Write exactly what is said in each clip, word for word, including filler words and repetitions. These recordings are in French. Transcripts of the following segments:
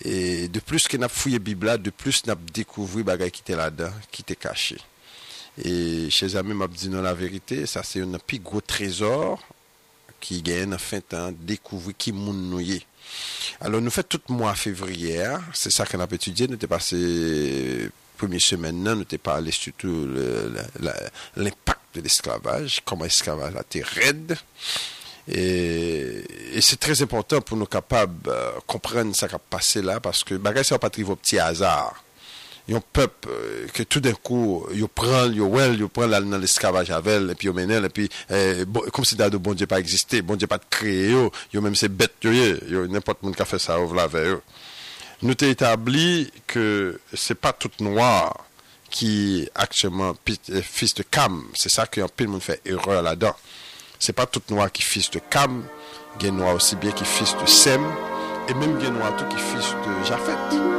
Et de plus que n'a fouillé Bible là, de plus n'a découvert bagay qui était là-dedans, qui était caché. Et chers amis, m'a dit non la vérité, ça c'est un plus gros trésor qui gagne en fin de temps découvrir qui moun nou yé. Alors nous fait tout mois février, c'est ça qu'on a étudié, nous t'ai passé première semaine, nous t'ai parlé surtout le, le, l'impact de l'esclavage, comment l'esclavage a été raide. Et, et c'est très important pour nous capables de euh, comprendre ce qui a passé là, parce que bagay ça pas trivé au petit hasard. Il y a un peuple euh, que tout d'un coup, il prend, il well, il prend dans l'esclavage avec, et puis il mène, et puis euh, bon, comme si de bon Dieu pas existé, bon Dieu pas créé, il même c'est bête, il n'importe qui a fait ça au la veille. Nous t'ai établi que c'est pas tout noir qui actuellement fils de Cam, c'est ça que un peu le monde fait erreur là-dedans. C'est pas tout noir qui fils de Cam, il y a noir aussi bien qui fils de Sem, et même il y a noir tout qui fils de Japhet.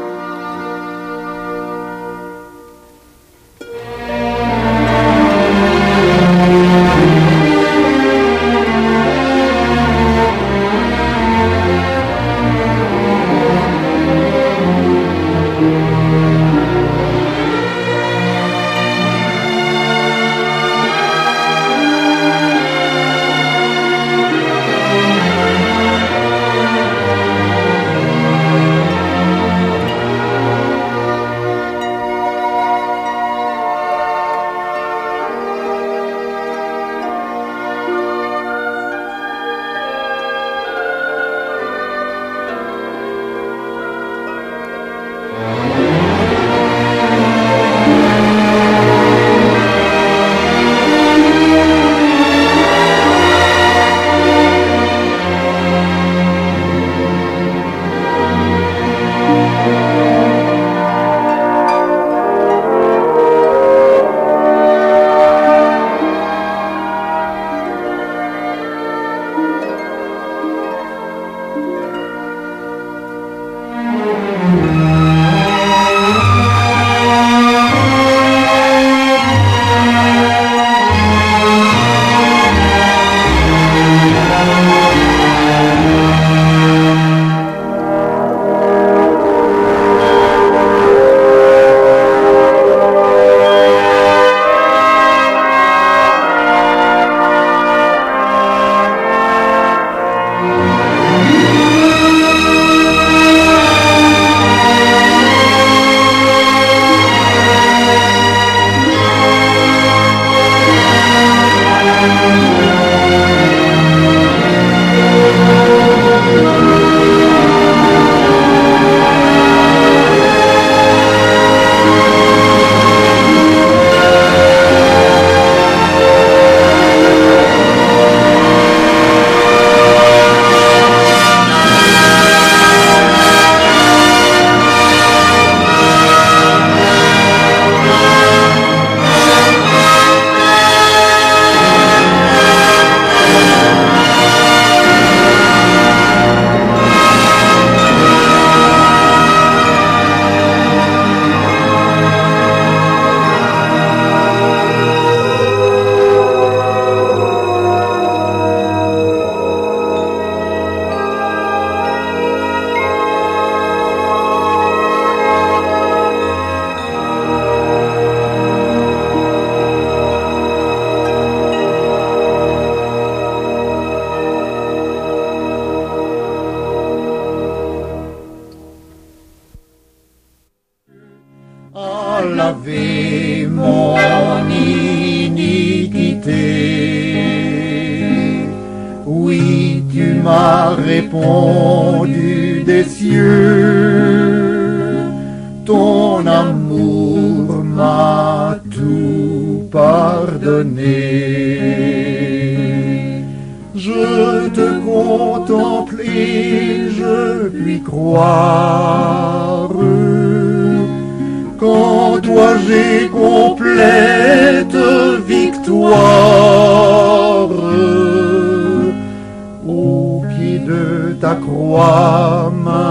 laver mon iniquité. Oui, tu m'as répondu des cieux, ton amour m'a tout pardonné. Je te contemple et je puis croire qu'en toi j'ai complète victoire. Au pied de ta croix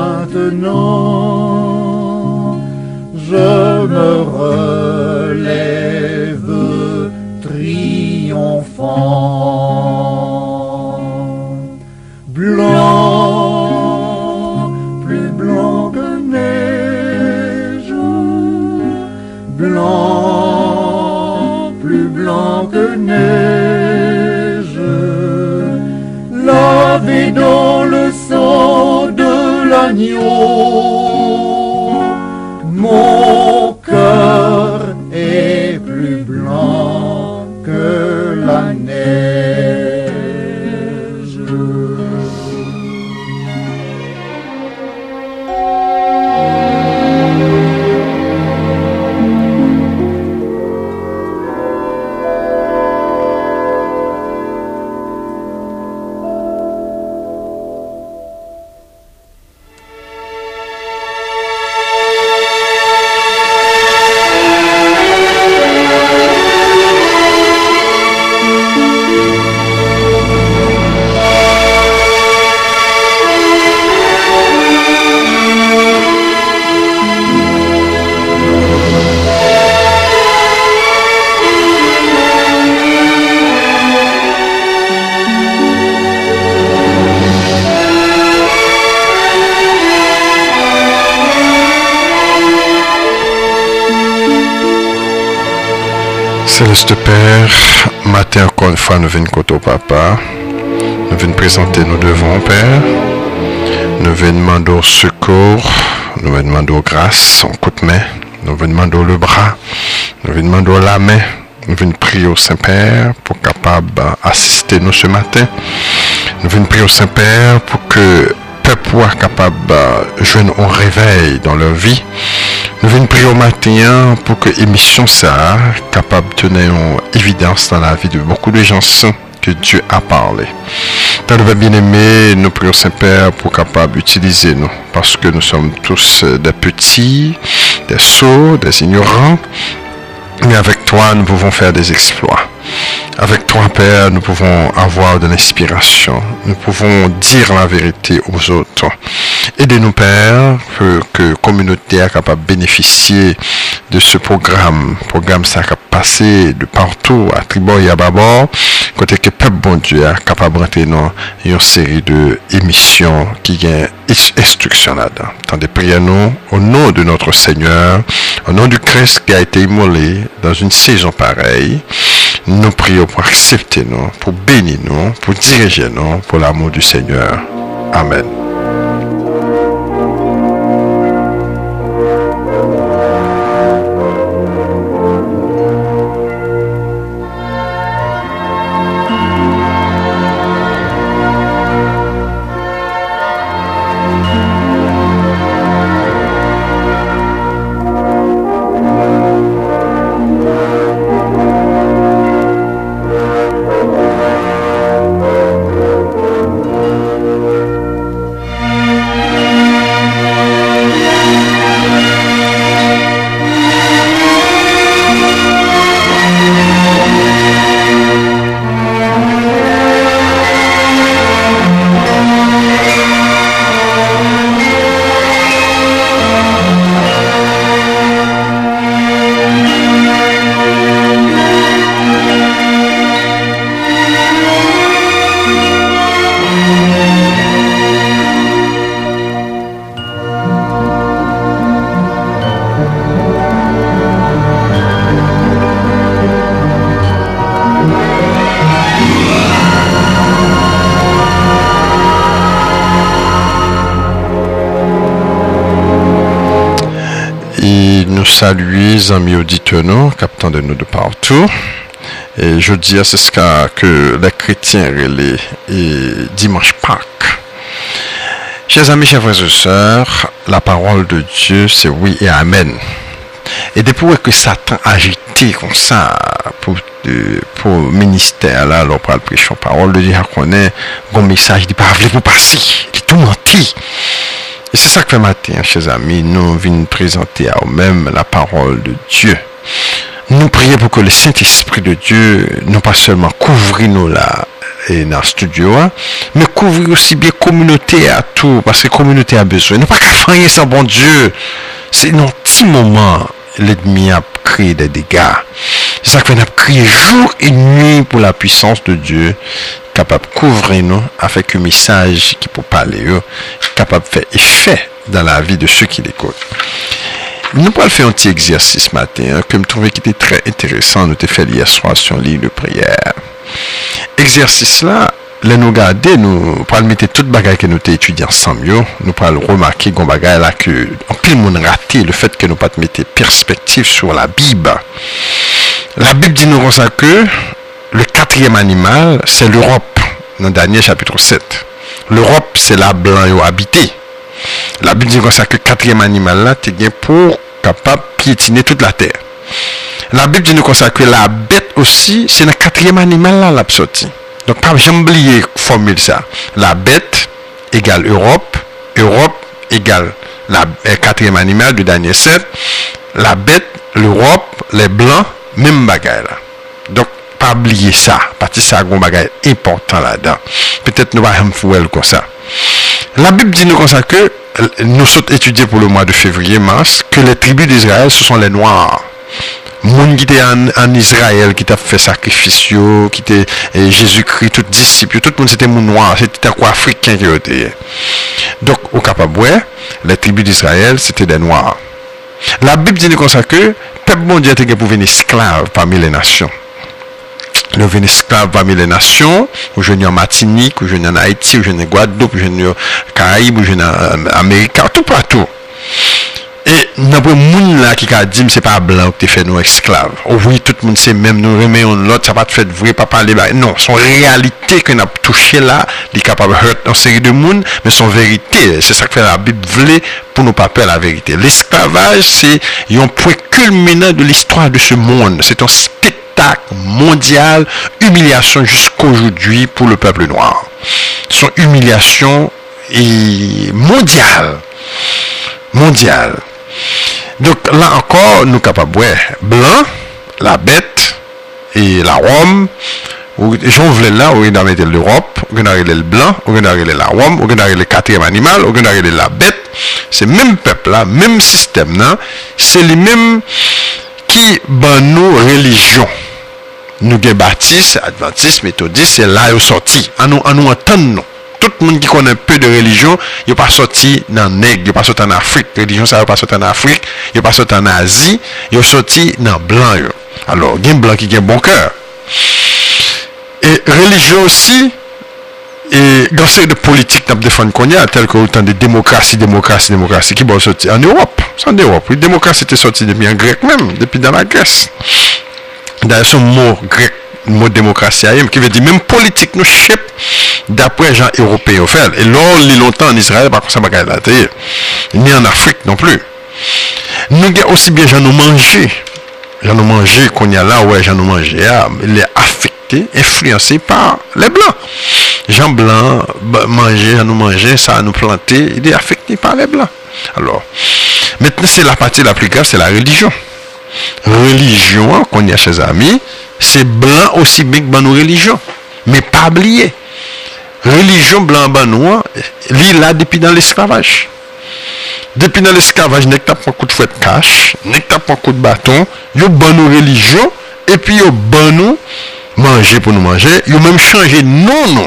maintenant, je me relève triomphant. Blanc, plus blanc que que neige, lavé dans le sang de l'agneau, mon cœur est plus blanc que la neige. Céleste Père, matin encore une fois nous venons côté au Papa, nous venons présenter nous devant Père, nous venons demander au secours, nous venons demander grâce, en coup de main, nous venons demander le bras, nous venons demander la main, nous venons prier au Saint-Père pour capable assister nous ce matin, nous venons prier au Saint-Père pour que le peuple soit capable de joindre un réveil dans leur vie. Nous venons prier au matin pour que l'émission soit capable de tenir une évidence dans la vie de beaucoup de gens que Dieu a parlé. Dans le bien-aimé, nous prions Saint-Père pour capable d'utiliser nous, parce que nous sommes tous des petits, des sots, des ignorants, mais avec toi, nous pouvons faire des exploits. Avec toi, Père, nous pouvons avoir de l'inspiration. Nous pouvons dire la vérité aux autres. Aidez-nous, Père, que la communauté est capable de bénéficier de ce programme. Le programme, ça a passé de partout, à Tribord et à Babord. Côté que le peuple, bon Dieu, est capable de rentrer dans une série d'émissions qui sont instructionnelles. Tendez, priez-nous au nom de notre Seigneur, au nom du Christ qui a été immolé dans une saison pareille. Nous prions pour accepter nous, pour bénir nous, pour diriger nous, pour l'amour du Seigneur. Amen. Salut, amis auditeurs, captant de nous de partout. Et je dis à ce que les chrétiens relaient et dimanche Pâques. Chers amis, chers frères et sœurs, la parole de Dieu, c'est oui et amen. Et depuis que Satan agité comme ça pour pour ministère là, alors pour le prêcher la parole de Dieu, qu'on est un message de pas vous passer, de tout mentir. Et c'est ça que fait matin, chers amis, nous venons présenter à nous-mêmes la parole de Dieu. Nous prions pour que le Saint-Esprit de Dieu, non pas seulement couvre nous là et dans le studio, mais couvre aussi bien la communauté à tout, parce que la communauté a besoin. Nous pas qu'à faire ça, bon Dieu. C'est dans un petit moment, l'ennemi a créé des dégâts. C'est ça que nous avons crié jour et nuit pour la puissance de Dieu, capable de couvrir nous avec un message qui peut parler, capable de faire effet dans la vie de ceux qui l'écoutent. nous allons faire un petit exercice ce matin hein, que je trouvais qui était très intéressant. Nous avons fait hier soir sur une ligne de prière. Exercice là, là nous regarder, nous allons mettre toute bagaille que nous avons étudié ensemble. Nous allons remarquer qu'on bagaille là que en pile monde raté le fait que nous pas mettre perspective sur la Bible. La Bible dit nous comme ça que le quatrième animal, c'est l'Europe, dans Daniel chapitre sept. L'Europe, c'est la blanc yo habité. La Bible dit comme ça que le quatrième animal là, t'es bien pour capable piétiner toute la terre. La Bible dit nous comme ça que la bête aussi, c'est le quatrième animal là l'a sorti. Donc pas jamais oublier formule ça. La bête égale Europe, Europe égale la euh, quatrième animal de Daniel sept. La bête, l'Europe, les blancs, même bagaille là. Donc pas oublier ça, parce que ça a un bagage important là-dedans. Peut-être nous allons faire comme ça. La Bible dit nous comme ça que nous sommes étudiés pour le mois de février, mars, que les tribus d'Israël, ce sont les Noirs. Moun qui était en, en Israël, qui t'a fait sacrifice, qui était eh, Jésus-Christ, tout disciples, tout le monde c'était moun noir, c'était quoi africain qui était. Donc, au capable, les tribus d'Israël, c'était des Noirs. La Bible dit nous comme ça que peuple bon Dieu était pour venir esclave parmi les nations. Nous venons esclaves parmi les nations, ou je en Martinique, ou je en Haïti, ou je en Guadeloupe, ou je en Caraïbes, ou je en Amérique, tout partout. Et nous avons des gens là qui a dit que ce n'est pas blanc qui fait nous esclaves. Oh oui, tout le monde sait même, nous remettons l'autre, ça va te faire vrai, pas parler. Non, son réalité qu'on a touché là, il est capable de hurt une série de monde, mais son vérité, c'est ça que fait la Bible voulait pour nous pas perdre la vérité. L'esclavage, c'est un point culminant de l'histoire de ce monde. C'est un spectacle mondial, humiliation jusqu'aujourd'hui pour le peuple noir. Son humiliation est mondiale. Mondiale. Donc là encore, nous capables, ouais, blanc, la bête et la Rome. J'en voulais là, on a mis l'Europe, on a mis le blanc, on a mis la Rome, on a mis le quatrième animal, on a mis la bête. C'est le même peuple là, même système là, c'est les mêmes qui ban nous religion. Nous avons baptistes, adventistes, méthodistes, c'est là où sorti. À nous, à nous entendre. Tout le monde qui connaît un peu de religion, il n'est pas sorti dans le nègre, il n'est pas sorti en Afrique. La religion, ça n'est pas sorti en Afrique, il n'est pas sorti en Asie, il est sorti dans le blanc. Alors, il y a un blanc qui a un bon cœur. Et religion aussi, et dans ces de politique qu'on défend qu'on y a, tel que autant de démocratie, démocratie, démocratie, qui vont sortir en Europe. C'est en Europe. La démocratie était sortie depuis en grec même, depuis dans la Grèce. D'ailleurs, ce mot grec, le mot démocratie, qui veut dire même politique, nous chef d'après les gens européens. Et là, il longtemps en Israël, par contre, ça va pas être ni en Afrique non plus. Nous avons aussi bien gens nous manger. Gens nous manger qu'on y a là, ouais, gens nous manger. Il est affecté, influencé par les blancs. Gens blancs manger, gens nous manger, ça nous planter, il est affecté par les blancs. Alors, maintenant, c'est la partie la plus grave, c'est la religion. Religion qu'on y a chez amis, c'est blanc aussi bien que dans nos religions, mais pas oublier. Religion blanc blanc noir, il là depuis dans l'esclavage. Depuis dans l'esclavage, n'est pas un coup de fouet de cache, n'est pas un coup de bâton, yo ban nos religions et puis yo ban nous manger pour nous manger, yo même changer non non.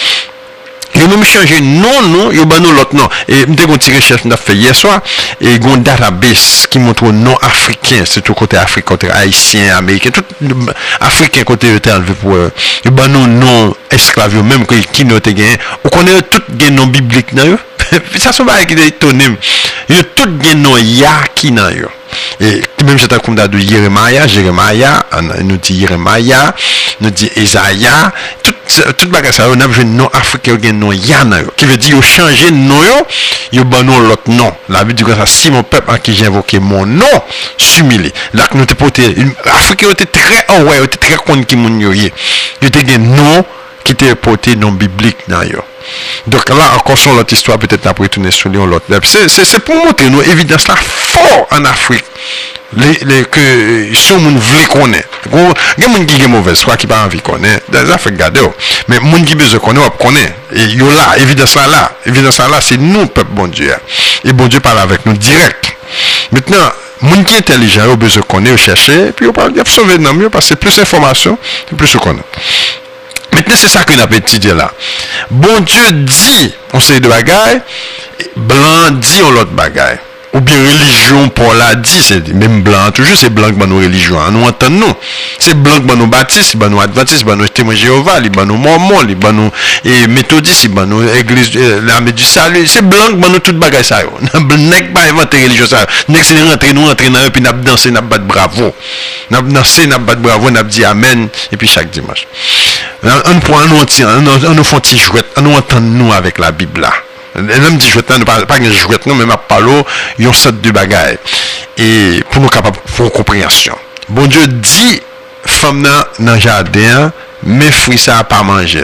Ils même changé non, non, ils ont l'autre nom. Et nous avons tiré recherche nous fait hier soir et ils ont un database qui montre le nom africain, surtout côté africain, côté haïtien, américain, tout africain côté était enlevé pour eux. Ils ont un nom esclave, même qui nous a gagné. On connaît tout les noms bibliques dans eux. Ça se va qui est étonné. Ils ont tout les noms ya qui dans eux. Et même j'étais comme de Jérémia, Jérémia, nous dit Jérémia, nous dit Isaïa, tout tout bagage ça on a besoin de nom africain un nom yana qui veut dire changer nom yo yo ban l'autre nom. La Bible dit que ça si mon peuple en qui j'ai invoqué mon nom s'humilie. Là nous te porté africain était très oh ouais était très connu qui mon yo yé. Yo te gen nom qui était porté nom biblique dans yo. Donc là encore sur l'autre histoire peut-être après retourner sur l'autre. C'est c'est c'est pour montrer nous évidence là fort en Afrique. Les, les que son moun vle connaître gon gen moun qui gen mauvaise foi qui pas envie connaître ça fait garder mais moun qui besoin connaître on connaît et yo là évidence là là évidence là c'est nous peuple bon Dieu et bon Dieu parle avec nous direct. Maintenant moun qui intelligent yo besoin connaître chercher puis on parle de sauver non mieux parce que plus d'informations plus on connaît. Maintenant c'est ça que nous avons étudié là. Bon Dieu dit on sait de bagaille, blanc dit on l'autre bagaille. ou bien religion pour la dit, c'est même blanc, toujours c'est blanc que nos religions, nous entendons nous. C'est blanc que nos baptistes, c'est nos adventistes, c'est nos témoins Jéhovah, c'est nos mormons, c'est nos méthodistes, c'est nos églises, l'armée du salut, c'est blanc que nous tout bagage ça. Nèg pas inventer religion ça. Nèg c'est rentrer nous rentrer dans puis n'a danser, n'a battre bravo. N'a danser, n'a battre bravo, n'a dit amen et puis chaque dimanche. On prend nous on nous font petit jouet, on nous entend nous avec la Bible là. Même dit jouet là, pas pas une jouet non, mais m'a parlé yon sorte de bagaille et pour nous capable pour compréhension. Bon Dieu dit femme dans le jardin, mais fruits ça pas manger.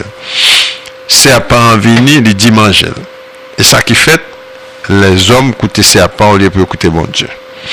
Serpent vini, il dit manger. Et ça qui fait les hommes écoutent serpent au lieu de écouter bon Dieu.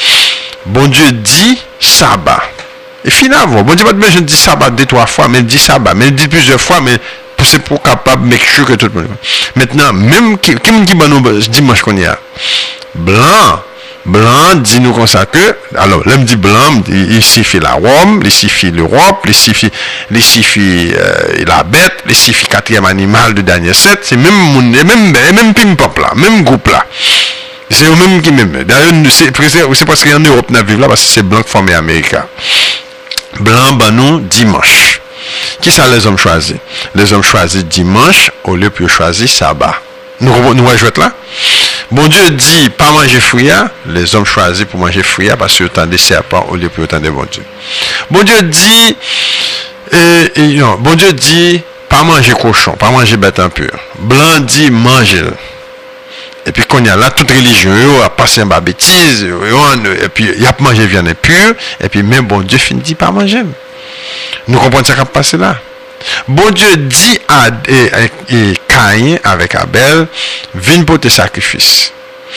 Bon Dieu dit sabbat. Et finalement, bon Dieu pas besoin de dire sabbat deux trois fois, mais il dit sabbat, mais il dit plusieurs fois, mais c'est pour capable make sure que tout le monde. Maintenant, même qui qui qui nous dimanche qu'on y a blanc, blanc dit nous comme ça que alors l'homme dit blanc, il signifie la Rome, il signifie l'Europe, il signifie il signifie euh, la bête, il signifie quatrième animal de Daniel sept, c'est même monde même même pim pop là, même groupe là. C'est eux même qui même. D'ailleurs c'est c'est parce qu'en Europe n'a vivre là parce que c'est blanc formé Amérique. Blanc ben nous dimanche. Qui ça les hommes choisissent? Les hommes choisissent dimanche au lieu de choisir sabbat. Nous nous jouer là. Bon Dieu dit pas manger fruits, les hommes choisissent pour manger fruits parce que autant de serpents au lieu de autant de bon Dieu. Bon Dieu dit et, et non, bon Dieu dit pas manger cochon, pas manger bête impure. Blanc dit manger. Et puis qu'on y a là toute religion yo a passé en bêtise, et puis il a mangé viande impure et puis même bon Dieu finit pas manger. Nous comprenons ce qui a passé là. Bon Dieu dit à et, et, et Caïn avec Abel, viens porter sacrifice.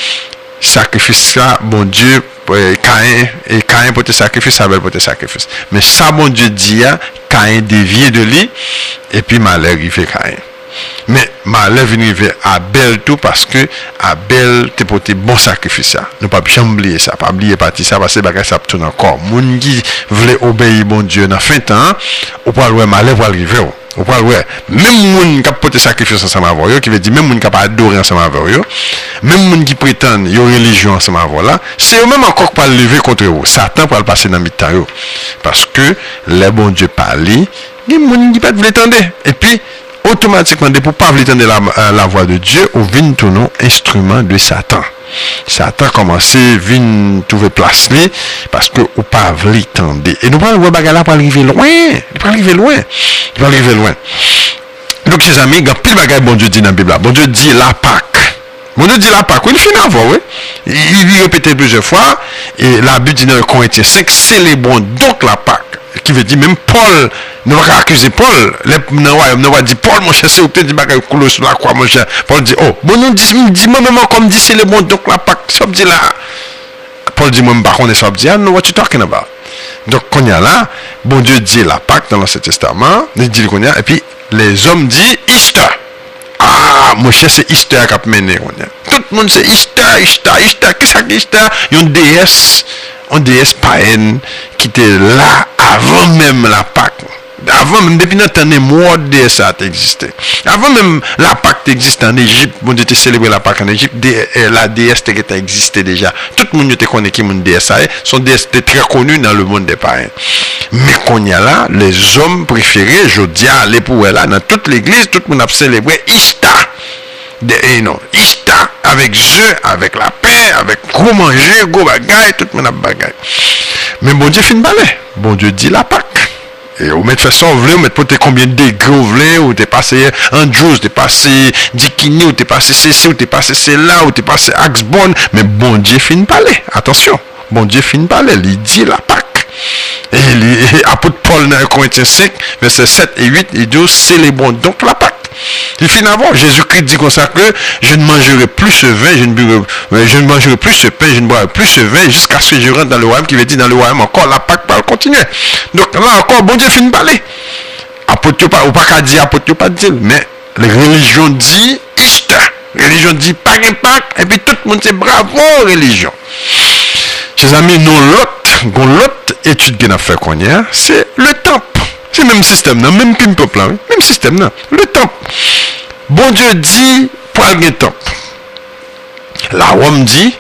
Sacrifice là, bon Dieu, Caïn et Caïn porter sacrifice, Abel porter sacrifice. Mais ça, bon Dieu dit, Caïn dévié de lui, et puis malheur arrivé Caïn. Mais malheur vient arriver Abel tout parce que Abel te porté bon sacrifice. Nous pas jamais oublier ça, pas oublier partie ça parce que bagage ça tourne encore. Moun qui voulait obéir bon Dieu dans fin temps, ou pas le malheur va arriver. Ou pas ouais, même moun qui a porté sacrifice ensemble avec eux, qui veut dire même moun qui a adoré ensemble avec eux, même moun qui prétend y a religion ensemble avec là, c'est eux même encore pas lever contre eux. Satan pour le passer dans mi-temps parce que les bon Dieu parle, les moun qui pas veulent entendre et puis automatiquement, pour ne pas entendre la, la voix de Dieu, on vient tout nom instrument de Satan. Satan commence à venir trouver place là, parce que on pas veut entendre. Et nous pas voir bagarre là pour arriver loin, il peut arriver loin, il peut arriver loin. Donc chers amis, il y a pile bagarre bon Dieu dit dans la Bible. Bon Dieu dit la Pâque. Bon Dieu dit la Pâque. Il finit avant, oui. Il répète plusieurs fois et la Bible dit dans le Corinthiens cinq, célébrons donc la Pâque. Qui veut dire même Paul ne va pas accuser Paul les ne va dire Paul mon cher c'est peut-être dit bagaille couler sur la croix mon cher Paul dit oh bon nous dit dit moi même comme dit c'est le bon donc la Pâque ça dit là Paul dit moi pas connaître ça dit ah no what you talking about donc qu'on y a là bon Dieu dit la Pâque dans l'Ancien Testament il dit qu'on y a et puis les hommes dit Easter ah mon cher c'est Easter qui a mené tout le monde c'est Easter Easter Easter qu'est-ce que c'est Easter une déesse une déesse païenne qui était là avant même la Pâque. Avant même, depuis notre année, moi, déesse a existé. Avant même la Pâque existait en Égypte, bon Dieu, célébré la Pâque en Égypte, la déesse a existé déjà. Tout le monde te connaît qui est une déesse. Son déesse était très connue dans le monde des païens. Mais qu'on y a là, les hommes préférés, je dis à aller pour là, dans toute l'église, tout le monde a célébré Easter. De, eh non, Easter, avec jeu, avec la paix, avec gros manger, gros bagaille, tout le monde a bagaille. Mais bon Dieu finit balai. Bon Dieu dit la Pâque. Et vous mettez façon, vous voulez, vous mettez peut-être combien de degrés vous voulez, ou t'es passé Andrews, ou t'es passé Dikini, ou t'es passé ceci, ou t'es passé cela, ou t'es passé Axbone. Mais bon Dieu finit balai. Attention. Bon Dieu finit balai. Il dit la Pâque. Et, et apôtre Paul dans Corinthiens cinq, versets sept et huit, il dit célébrons donc la Pâque. Il finit avant, Jésus-Christ dit comme ça que je ne mangerai plus ce vin, je ne, burerai, je ne mangerai plus ce pain, je ne boirai plus ce vin jusqu'à ce que je rentre dans le royaume qui veut dire dans le royaume encore la Pâque va continuer. Donc là encore, bon Dieu finit de parler. Apôtre pas, ou pas qu'à dire, apôtre pas dire, mais la religion dit Easter, la religion dit Pâque et Pâque, et puis tout le monde c'est bravo religion. Chers amis, nous l'autre, l'autre étude qu'on a fait qu'on y a, c'est le temple. C'est le même système, non? Même plus peuple, hein? Même système, non? Le temple. Bon Dieu dit, pour le temple. La Rome dit,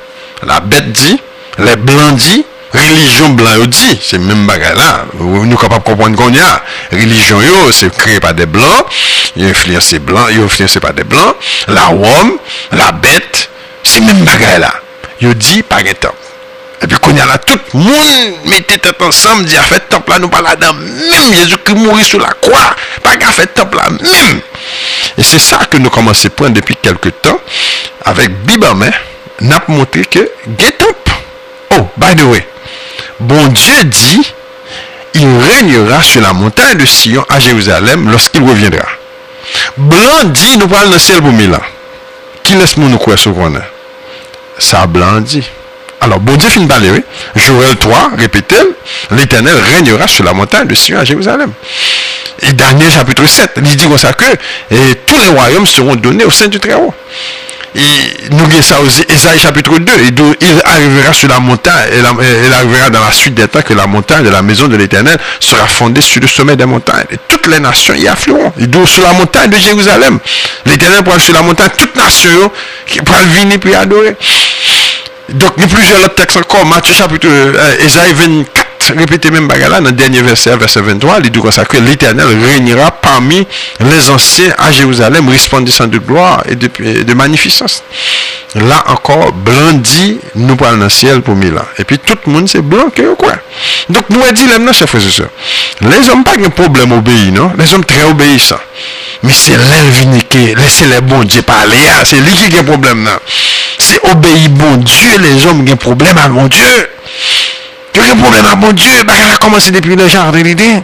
la bête dit, les blancs dit, religion blanc dit, c'est même bagarre là. Nous sommes capables de comprendre qu'on y a. Religion yo, c'est créé par des blancs, il influencé blancs, il influencé par des blancs. La Rome, la bête, c'est même bagarre là. Il dit pas de temple. Et puis qu'on y a là, tout le monde mettait tête ensemble, dit a fait temple là, nous pas là-dedans. Même Jésus-Christ mourit sur la croix, pas qu'à fait temple là, même. Et c'est ça que nous commençons à prendre depuis quelques temps, avec Bible en main, nous avons montré que get up. Oh, by the way, bon Dieu dit, il régnera sur la montagne de Sion à Jérusalem lorsqu'il reviendra. Blanc dit, nous parlons dans le ciel pour mille ans. Qui laisse-nous nous croire ce qu'on a? Ça, blanc dit. Alors, bon Dieu finit par parler, oui. Joël trois, répétez, l'Éternel régnera sur la montagne de Sion à Jérusalem. Et Daniel chapitre sept, il dit comme ça que et tous les royaumes seront donnés au sein du Très-Haut. Et nous avons ça aussi, Ésaïe chapitre deux, et il arrivera sur la montagne, et il arrivera dans la suite des temps que la montagne de la maison de l'Éternel sera fondée sur le sommet des montagnes. Et toutes les nations y afflueront. Et donc sur la montagne de Jérusalem, l'Éternel pourra sur la montagne, toutes nations qui pourront venir puis adorer. Donc, il y a plusieurs autres textes encore. Matthieu chapitre, euh, Ésaïe vingt-quatre, répétez même bagarre dans le dernier verset, verset vingt-trois, il dit comme ça que l'Éternel régnera parmi les anciens à Jérusalem, resplendissant de gloire et de, de magnificence. Là encore, blanc dit, nous parlons dans le ciel pour mille ans. Et puis tout le monde c'est blanc que quoi. Donc, nous avons dit, les chers frères et sœurs, les hommes pas de problème obéis, non? Les hommes très obéissants. Mais c'est l'inviniqué, laissez les bons Dieu parler, c'est lui qui a un problème, non? C'est obéir bon Dieu, les hommes ont un problème à bon Dieu. Il y a un problème à bon Dieu, bah, elle a commencé depuis le jardin d'Éden.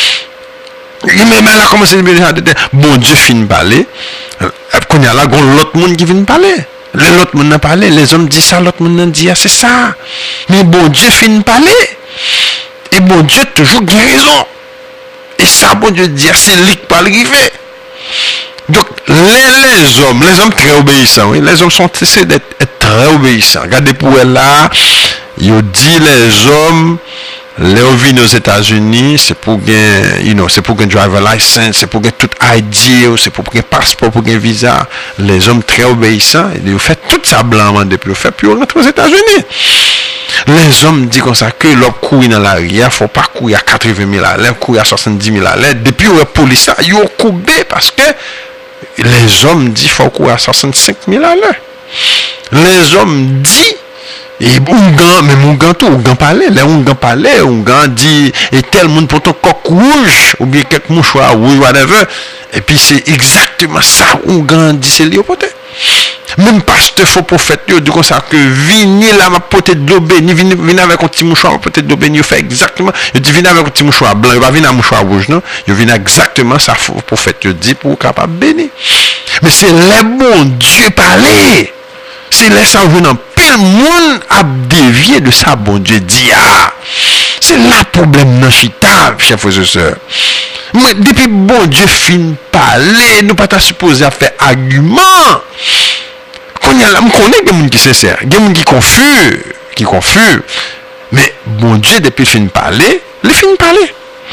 Même elle a commencé depuis le jardin d'Éden. Bon Dieu finit par parler. Quand il y a là, il y a l'autre monde qui vient parler. L'autre monde n'a parlé, les hommes disent ça, l'autre monde dit ah, c'est ça. Mais bon Dieu finit par parler. Et bon Dieu toujours a raison. Et ça, bon Dieu dit, c'est lui qui parle arriver. Donc, les, les hommes, les hommes très obéissants, oui, les hommes sont cessés d'être très obéissants. Regardez pour elle là, il dit les hommes, les venus aux États-Unis, c'est pour gagner, you know, c'est pour gagner driver license, c'est pour gagner tout I D, c'est pour gagner passeport, pour gagner visa. Les hommes très obéissants, ils font tout ça blanc depuis le fait, puis ils rentrent aux États-Unis. Les hommes disent comme ça que l'homme courir dans l'arrière, il ne faut pas courir à quatre-vingt mille à l'heure, courir à soixante-dix mille à l'heure. Depuis la police, ils ont coupé parce que les hommes disent qu'il faut courir à soixante-cinq mille à l'heure. Les hommes disent, et Ougan, même Ougan tout, Ougan parlait, les Ougan parlait, Ougan dit, et tel monde pour ton coq rouge, ou bien quelques mouchoirs rouges, whatever. Et puis c'est exactement ça, Ougan dit, c'est lié au poté. Même pasteur faux prophète, il dit comme ça que vini là, ma pote de l'eau bénie, vini avec un petit mouchoir, peut-être de l'eau bénie, il fait exactement, il dit vini avec un petit mouchoir blanc, il va venir avec un mouchoir rouge, non? Il vient exactement ça, faux prophète, il dit pour capable bénir. Mais c'est les bons Dieu parler. C'est les ça venant pile monde à dévier de ça, bon Dieu dit, ah, c'est là le problème dans chita, chers frères et sœurs. Mais depuis bon Dieu finit parler, nous pas supposé à faire argument. Qu'on y a là, on connaît des gens qui sont sincères, des gens qui confus, qui confus. Mais bon Dieu, depuis qu'il finit parler, il finit parler.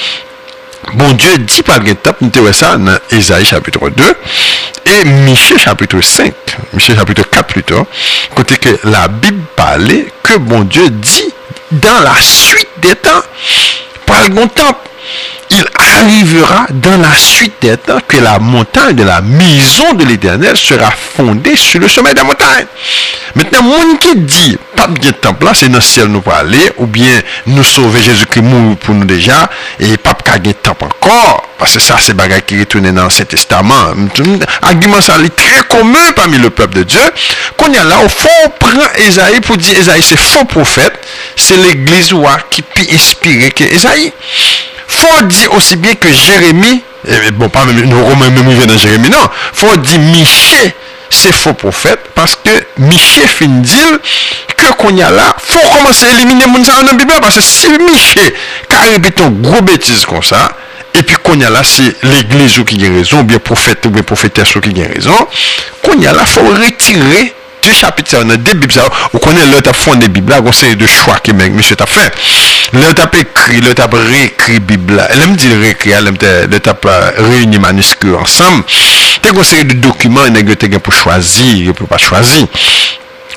Bon Dieu dit par le temps, nous avons ça dans Ésaïe chapitre deux et Michée chapitre cinq, Michée chapitre quatre plutôt, côté que la Bible parlait que bon Dieu dit dans la suite des temps, par le temps, il arrivera dans la suite des temps que la montagne de la maison de l'Éternel sera fondée sur le sommet de la montagne. Maintenant, monde qui dit, pas de temple là, c'est dans le ciel nous parler, ou bien nous sauver Jésus-Christ mourir pour nous déjà, et pas de temple encore, parce que ça, c'est bagaille qui retourne dans l'Ancien Testament. Argument ça, est très commun parmi le peuple de Dieu. Qu'on y a là, au fond, on prend Ésaïe pour dire, Ésaïe, c'est faux prophète, c'est l'église qui peut inspirer que Ésaïe. Faut dire aussi bien que Jérémie, et bon, pas même, nous Romains même ils viennent dans Jérémie, non. Faut dire Michée, c'est faux prophète, parce que Michée fin dit que qu'on y a là, faut commencer à éliminer mon ça dans la Bible, parce que si Michée, car répète une gros bêtise comme ça, et puis qu'on y a là, c'est l'église qui a raison, ou bien prophète, ou bien prophétesse qui a raison, qu'on y a là, faut retirer deux chapitres dans des Bibles, on connaît le t'a fond des Bibles, on sait de choix que monsieur t'a fait. Le t'a écrit, le t'a réécrit Bible, elle me dit réécrire, le t'a réuni manuscrits ensemble. T'as une série de documents, il y a pour choisir, il peut pas choisir.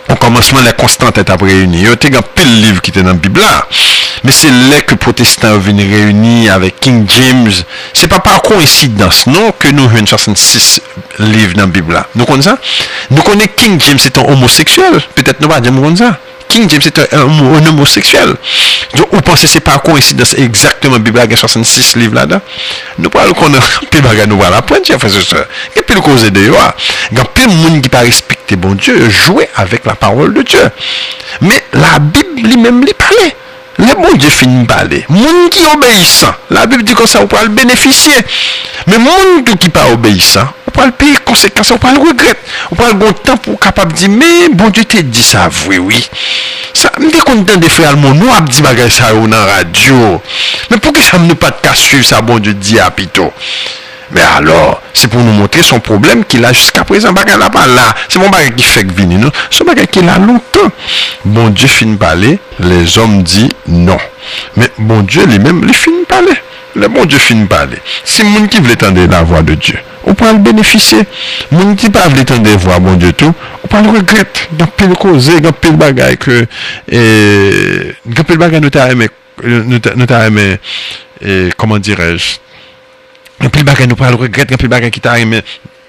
au commencement, les constantes étaient réunies. Il y a un pile livre qui était dans la Bible là. Mais c'est là que les protestants viennent réunis avec King James. C'est pas par coïncidence, non, que nous avons soixante-six livres dans la Bible là. Nous connaissons ça? Nous connaissons King James, c'est un homosexuel. Peut-être nous pas dire ça. King James c'est un, un, un homosexuel. Donc, vous pensez que c'est par coïncidence exactement la Bible a soixante-six livres là-dedans? Nous parlons qu'on a plus de nous voilà point, frère et sœur. Et puis le cause de Dieu. Il y a plein de monde qui pas respecter bon Dieu, jouer avec la parole de Dieu. Mais la Bible lui-même lui parlait. Le bon Dieu finit de parler. Monde qui obéissant, la Bible dit comme ça, on peut le bénéficier. Mais monde qui pas obéissant, on peut le payer conséquences, on peut le regretter. On peut le bon temps pour capable de dire, mais bon Dieu t'a dit ça, oui, oui. Ça, me suis content de faire le mot, nous, abdi bagay ça dans la radio. Mais pourquoi ça ne pas de suivre ça, bon Dieu dit à Pito? Mais alors, c'est pour nous montrer son problème qu'il a jusqu'à présent. Bagay là pas là. C'est mon bagay qui fait que vini, non? Ce bagay qu'il a longtemps. Bon Dieu finit parler, les hommes disent non. Mais bon Dieu lui-même, il finit parler. Le bon Dieu finit parler. Si moun qui veut entendre la voix de Dieu, on peut le bénéficier. Moun qui pas veut entendre la voix, bon Dieu tout, on peut le regretter. Dans pile cause, dans pile bagay que, et, dans pile bagay nous t'a aimé, nous t'a aimé, et, comment dirais-je, un pile bagay nous pas le regretter, un pile bagay qui t'a aimé,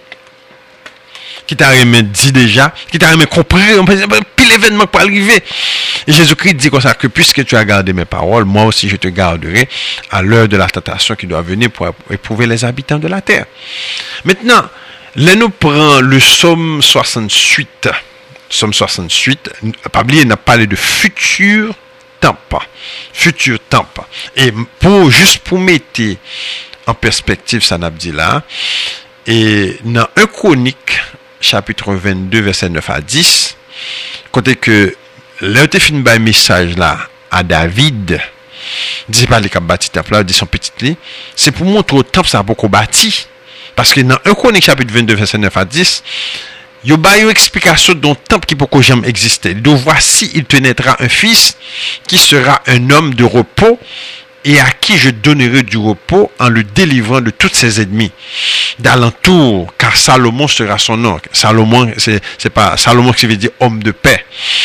qui t'a aimé dit déjà, qui t'a aimé comprendre, pile événement pour arriver. Et Jésus-Christ dit comme ça, que puisque tu as gardé mes paroles, moi aussi je te garderai à l'heure de la tentation qui doit venir pour éprouver les habitants de la terre. Maintenant, là nous prenons le psaume soixante-huit. Psaume soixante-huit, pas oublier, n'a parlé de futur temps. Futur temps. Et pour, juste pour mettre en perspective, ça n'a pas dit là, et dans un Chronique, chapitre vingt-deux, verset neuf à dix, côté que là, tu fais un message là à David, dit pas les cap bâti temple là, dit son petit lit, c'est pour montrer au temple ça beaucoup bâti. Parce que dans un Chronique, chapitre vingt-deux, verset neuf à dix, il y a une explication dont le temple qui peut jamais exister. Donc voici, il te naîtra un fils qui sera un homme de repos, et à qui je donnerai du repos en le délivrant de tous ses ennemis d'alentour, car Salomon sera son nom. Salomon, c'est, c'est pas Salomon qui veut dire homme de paix.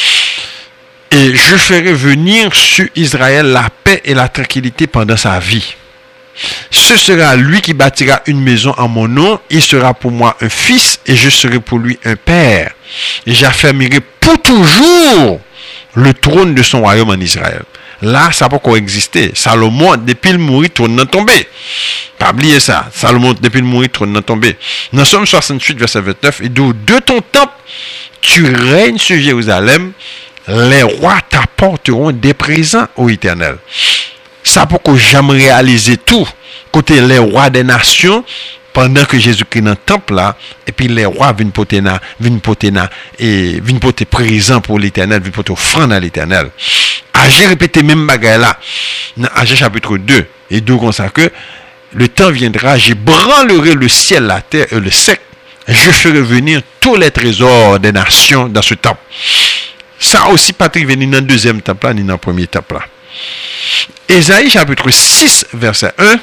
Et je ferai venir sur Israël la paix et la tranquillité pendant sa vie. Ce sera lui qui bâtira une maison en mon nom, il sera pour moi un fils et je serai pour lui un père. Et j'affermirai pour toujours le trône de son royaume en Israël. Là, ça n'a pas encore existé. Salomon, depuis le mourir, tourne dans tombé. Pas oublier ça. Salomon, depuis le mourir, tourne dans tombé. Dans Somme soixante-huit, verset vingt-neuf, il dit, de ton temple, tu règnes sur Jérusalem, les rois t'apporteront des présents au Éternel. Ça n'a pas encore jamais réalisé tout. Côté les rois des nations, pendant que Jésus-Christ dans le temple là, et puis les rois viennent porter na, viennent porter na, et viennent porter présent pour l'Éternel, viennent porter offrande à l'Éternel. J'ai répété même bagaille là, dans Agé chapitre deux, et d'où comme ça que le temps viendra, je branlerai le ciel, la terre et le sec, je ferai venir tous les trésors des nations dans ce temple. Ça aussi, Patrick, venu dans le deuxième temple là, ni dans le premier temple là. Ésaïe chapitre six, verset un,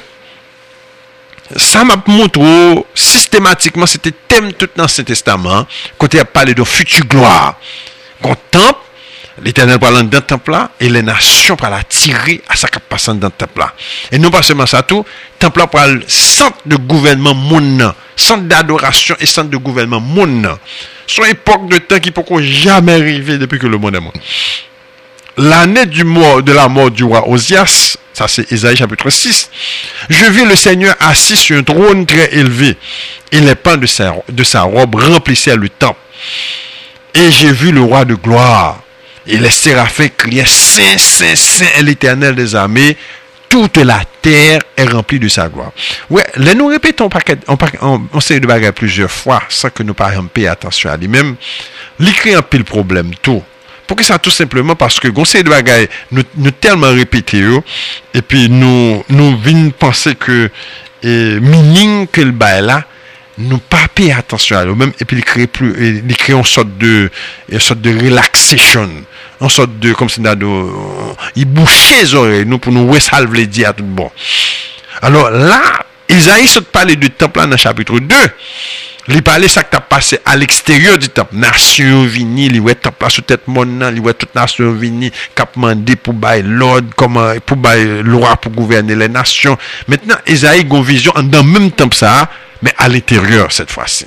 ça m'a montré systématiquement, c'était thème tout dans l'Ancien Testament, quand il a parlé de future gloire. Quand temple, l'Éternel parlant dans le temple là, et les nations pour la tirer à sa capacité dans le temple là. Et non pas seulement ça tout, le temple là pour le centre de gouvernement monde, centre d'adoration et centre de gouvernement monde. Son époque de temps qui peut jamais arriver depuis que le monde est monde. L'année du mort, de la mort du roi Osias, ça c'est Ésaïe chapitre six, je vis le Seigneur assis sur un trône très élevé, et les pans de sa, de sa robe remplissaient le temple. Et j'ai vu le roi de gloire, et les séraphins criaient, Saint, Saint, Saint est l'Éternel des armées, toute la terre est remplie de sa gloire. Ouais, là nous répétons on, on, on sait de bagarre plusieurs fois, sans que nous parlions payer attention à lui-même, l'écrit un peu le problème tout. Pourquoi ça? Tout simplement parce que conseil de bagaille nous, nous tellement répété et puis nous nous venons penser que et meaning que le bail là nous pas payer attention à lui-même et puis il crée plus il crée une sorte de une sorte de relaxation, une sorte de comme si il bouche les oreilles nous pour nous salve les dire à tout bon. Alors là Isaïe se parle du temple là dans chapitre deux. Il parlait ça qui t'a passé à l'extérieur du temple. Nation vini, il ouais temple là sous tête monde, il ouais toute nation vini, cap mandé pour bailler l'ordre, comment pour bailler loi pour gouverner les nations. Maintenant, Isaïe a une vision dans le même temple ça, mais à l'intérieur cette fois-ci.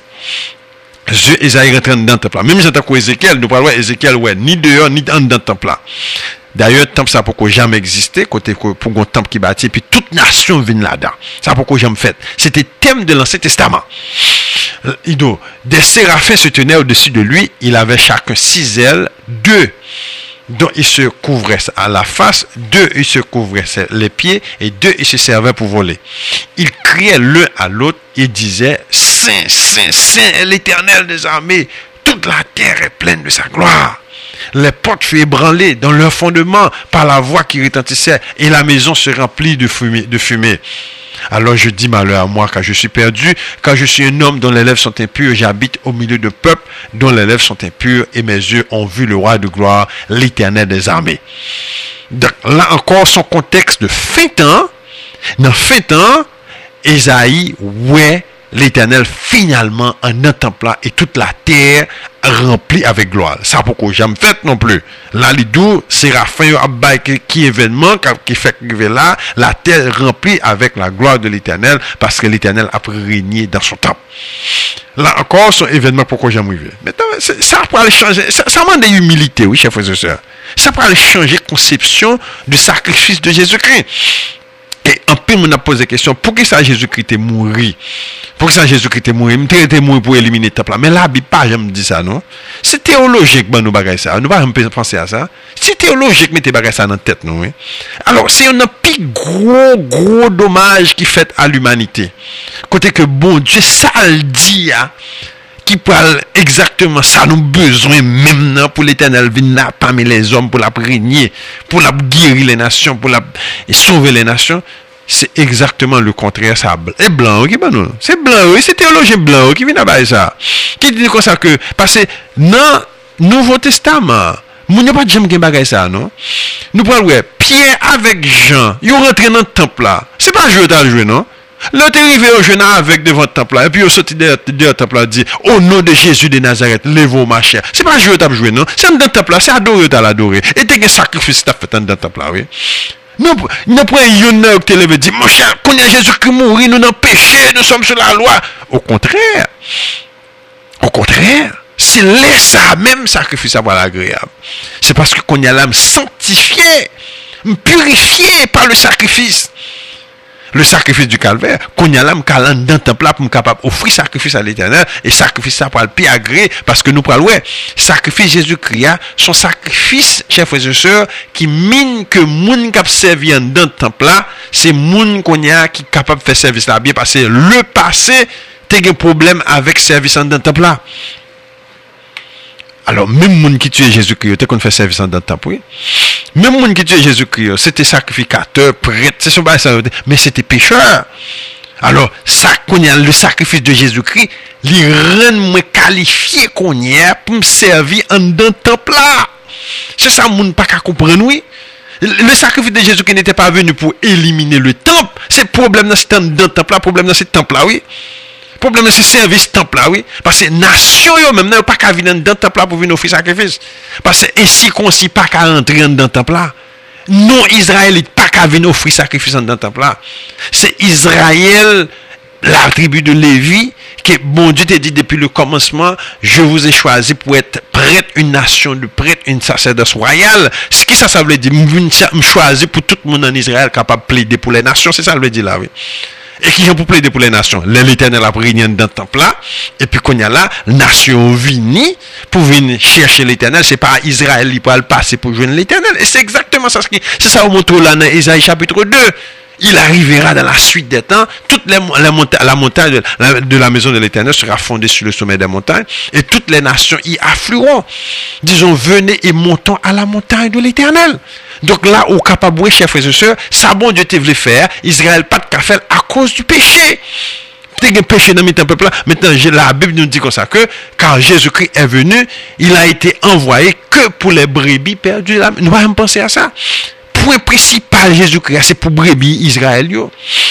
Isaïe rentre dans le temple là. Même si t'as Ézéchiel, nous parlons Ézéchiel ouais, ni dehors ni dans le temple là. D'ailleurs, le temple, ça n'a jamais existé, côté pour un temple qui bâti, et puis toute nation vient là-dedans. Ça n'a jamais fait. C'était thème de l'Ancien Testament. Euh, des séraphins se tenaient au-dessus de lui, il avait chacun six ailes, deux dont il se couvrait à la face, deux il se couvrait les pieds, et deux il se servait pour voler. Ils criaient l'un à l'autre, et disaient, Saint, Saint, Saint est l'Éternel des armées, toute la terre est pleine de sa gloire. Les portes furent ébranlées dans leur fondement par la voix qui retentissait et la maison se remplit de fumée, de fumée. Alors je dis malheur à moi car je suis perdu, car je suis un homme dont les lèvres sont impures, j'habite au milieu de peuple dont les lèvres sont impures et mes yeux ont vu le roi de gloire, l'Éternel des armées. Donc là encore son contexte de fin temps, dans fin temps, Ésaïe, ouais, l'Éternel finalement en un temple là et toute la terre remplie avec gloire. Ça pourquoi j'aime fait non plus. Là l'idou séraphin abay qui événement qui fait là la terre remplie avec la gloire de l'Éternel parce que l'Éternel a régné dans son temple. Là encore son événement pourquoi j'aime arriver. Maintenant ça pour aller changer ça, ça demande humilité oui chers frères et sœurs. Ça pour aller changer conception du sacrifice de Jésus-Christ. Et en plus, on a posé la question, pour que ça Jésus-Christ est mort? Pour que ça Jésus-Christ est mort? Il était mort pour éliminer le temple. Mais là, il pas jamais dit ça, non? C'est théologique, ben, nous bagay ça. Nous pas penser à ça. C'est théologique, mettez bagay ça dans la tête, nous, oui. Alors, c'est un plus gros, gros dommage qui fait à l'humanité. Côté que bon Dieu, ça le dit, hein, qui parle exactement ça, nous besoin même pour l'Éternel venir là parmi les hommes pour la régner, pour la guérir les nations, pour la sauver les nations. C'est exactement le contraire. Ça est blanc, okay, ben non. C'est blanc, oui, c'est théologien blanc qui vient à ça. Qui dit comme ça que, parce que dans le Nouveau Testament, nous n'avons pas jamais gagné ça, non? Nous parlons, ouais, Pierre avec Jean, ils rentrent dans le temple là. C'est pas jouer à jouer, non? L'autre est arrivé au jeune avec devant le temple là, et puis il sorti de le temple là, dit, au nom de Jésus de Nazareth, lève-vous ma chère. C'est pas jouer à jouer, non? C'est dans le temple là, c'est adorer à l'adorer. Et t'es un sacrifice t'as fait dans le temple là, oui. Nous, nous prenons une qui te lève et dit, mon cher, qu'on a Jésus-Christ mourir, nous n'en péché, nous sommes sur la loi. Au contraire, au contraire, c'est laisser ça, même sacrifice avoir l'agréable. C'est parce que qu'on a l'âme sanctifiée, purifiée par le sacrifice. Le sacrifice du calvaire, qu'on y a l'âme calant dans le temple là pour capable offrir sacrifice à l'Éternel et sacrifice ça pour le plus agréé parce que nous parlons ouais sacrifice Jésus-Christ son sacrifice chers frères et sœurs qui mine que moun qui servi dans le temple là c'est moun qu'on y a qui capable de faire service là bien parce que le passé t'as un problème avec service dans le temple là. Alors même moun qui tue Jésus-Christ t'as qu'on fait service dans le temple oui. Même moun qui tue Jésus-Christ, c'était sacrificateur, prêtre, c'est son ça, mais c'était pécheur. Alors, ça qu'on a le sacrifice de Jésus-Christ, il rend moins qualifié qu'on y a pour me servir en dans le temple là. C'est ça moun pas qu'à comprendre oui. Le sacrifice de Jésus-Christ n'était pas venu pour éliminer le temple, c'est problème dans ce temple là, problème dans ce temple là oui. Problème c'est service temple là oui parce que nation yo même n'a pas qu'à venir dans temple là pour venir offrir sacrifice parce que ainsi concis pas qu'à entrer dans temple là non israélite pas qu'à venir offrir sacrifice dans temple là c'est Israël la tribu de Lévi que bon Dieu t'a dit depuis le commencement je vous ai choisi pour être prêtre une nation de prêtre une sacerdoce royale ce qui ça ça veut dire me choisi pour tout le monde en Israël capable de plaider pour les nations c'est ça veut dire là oui. Et qui ont pour plaider pour les nations. L'Éternel a régné dans le temple là. Et puis qu'on y a là, nation vini pour venir chercher l'Éternel. C'est pas Israël qui peut le passer pour joindre l'Éternel. Et c'est exactement ça. C'est ça au montre là dans Ésaïe chapitre deux. Il arrivera dans la suite des temps. Toute les, la, monta- la montagne de la, de la maison de l'Éternel sera fondée sur le sommet des montagnes. Et toutes les nations y afflueront. Disons, venez et montons à la montagne de l'Éternel. Donc là, au capable, chers frères et sœurs, ça bon Dieu te voulait faire, Israël pas de qu'à faire à cause du péché. Il y a un péché dans le peuple là. Maintenant, la Bible nous dit comme ça que, quand Jésus-Christ est venu, il a été envoyé que pour les brebis perdues. Nous allons penser à ça. Point principal, Jésus-Christ, c'est pour brebis Israël.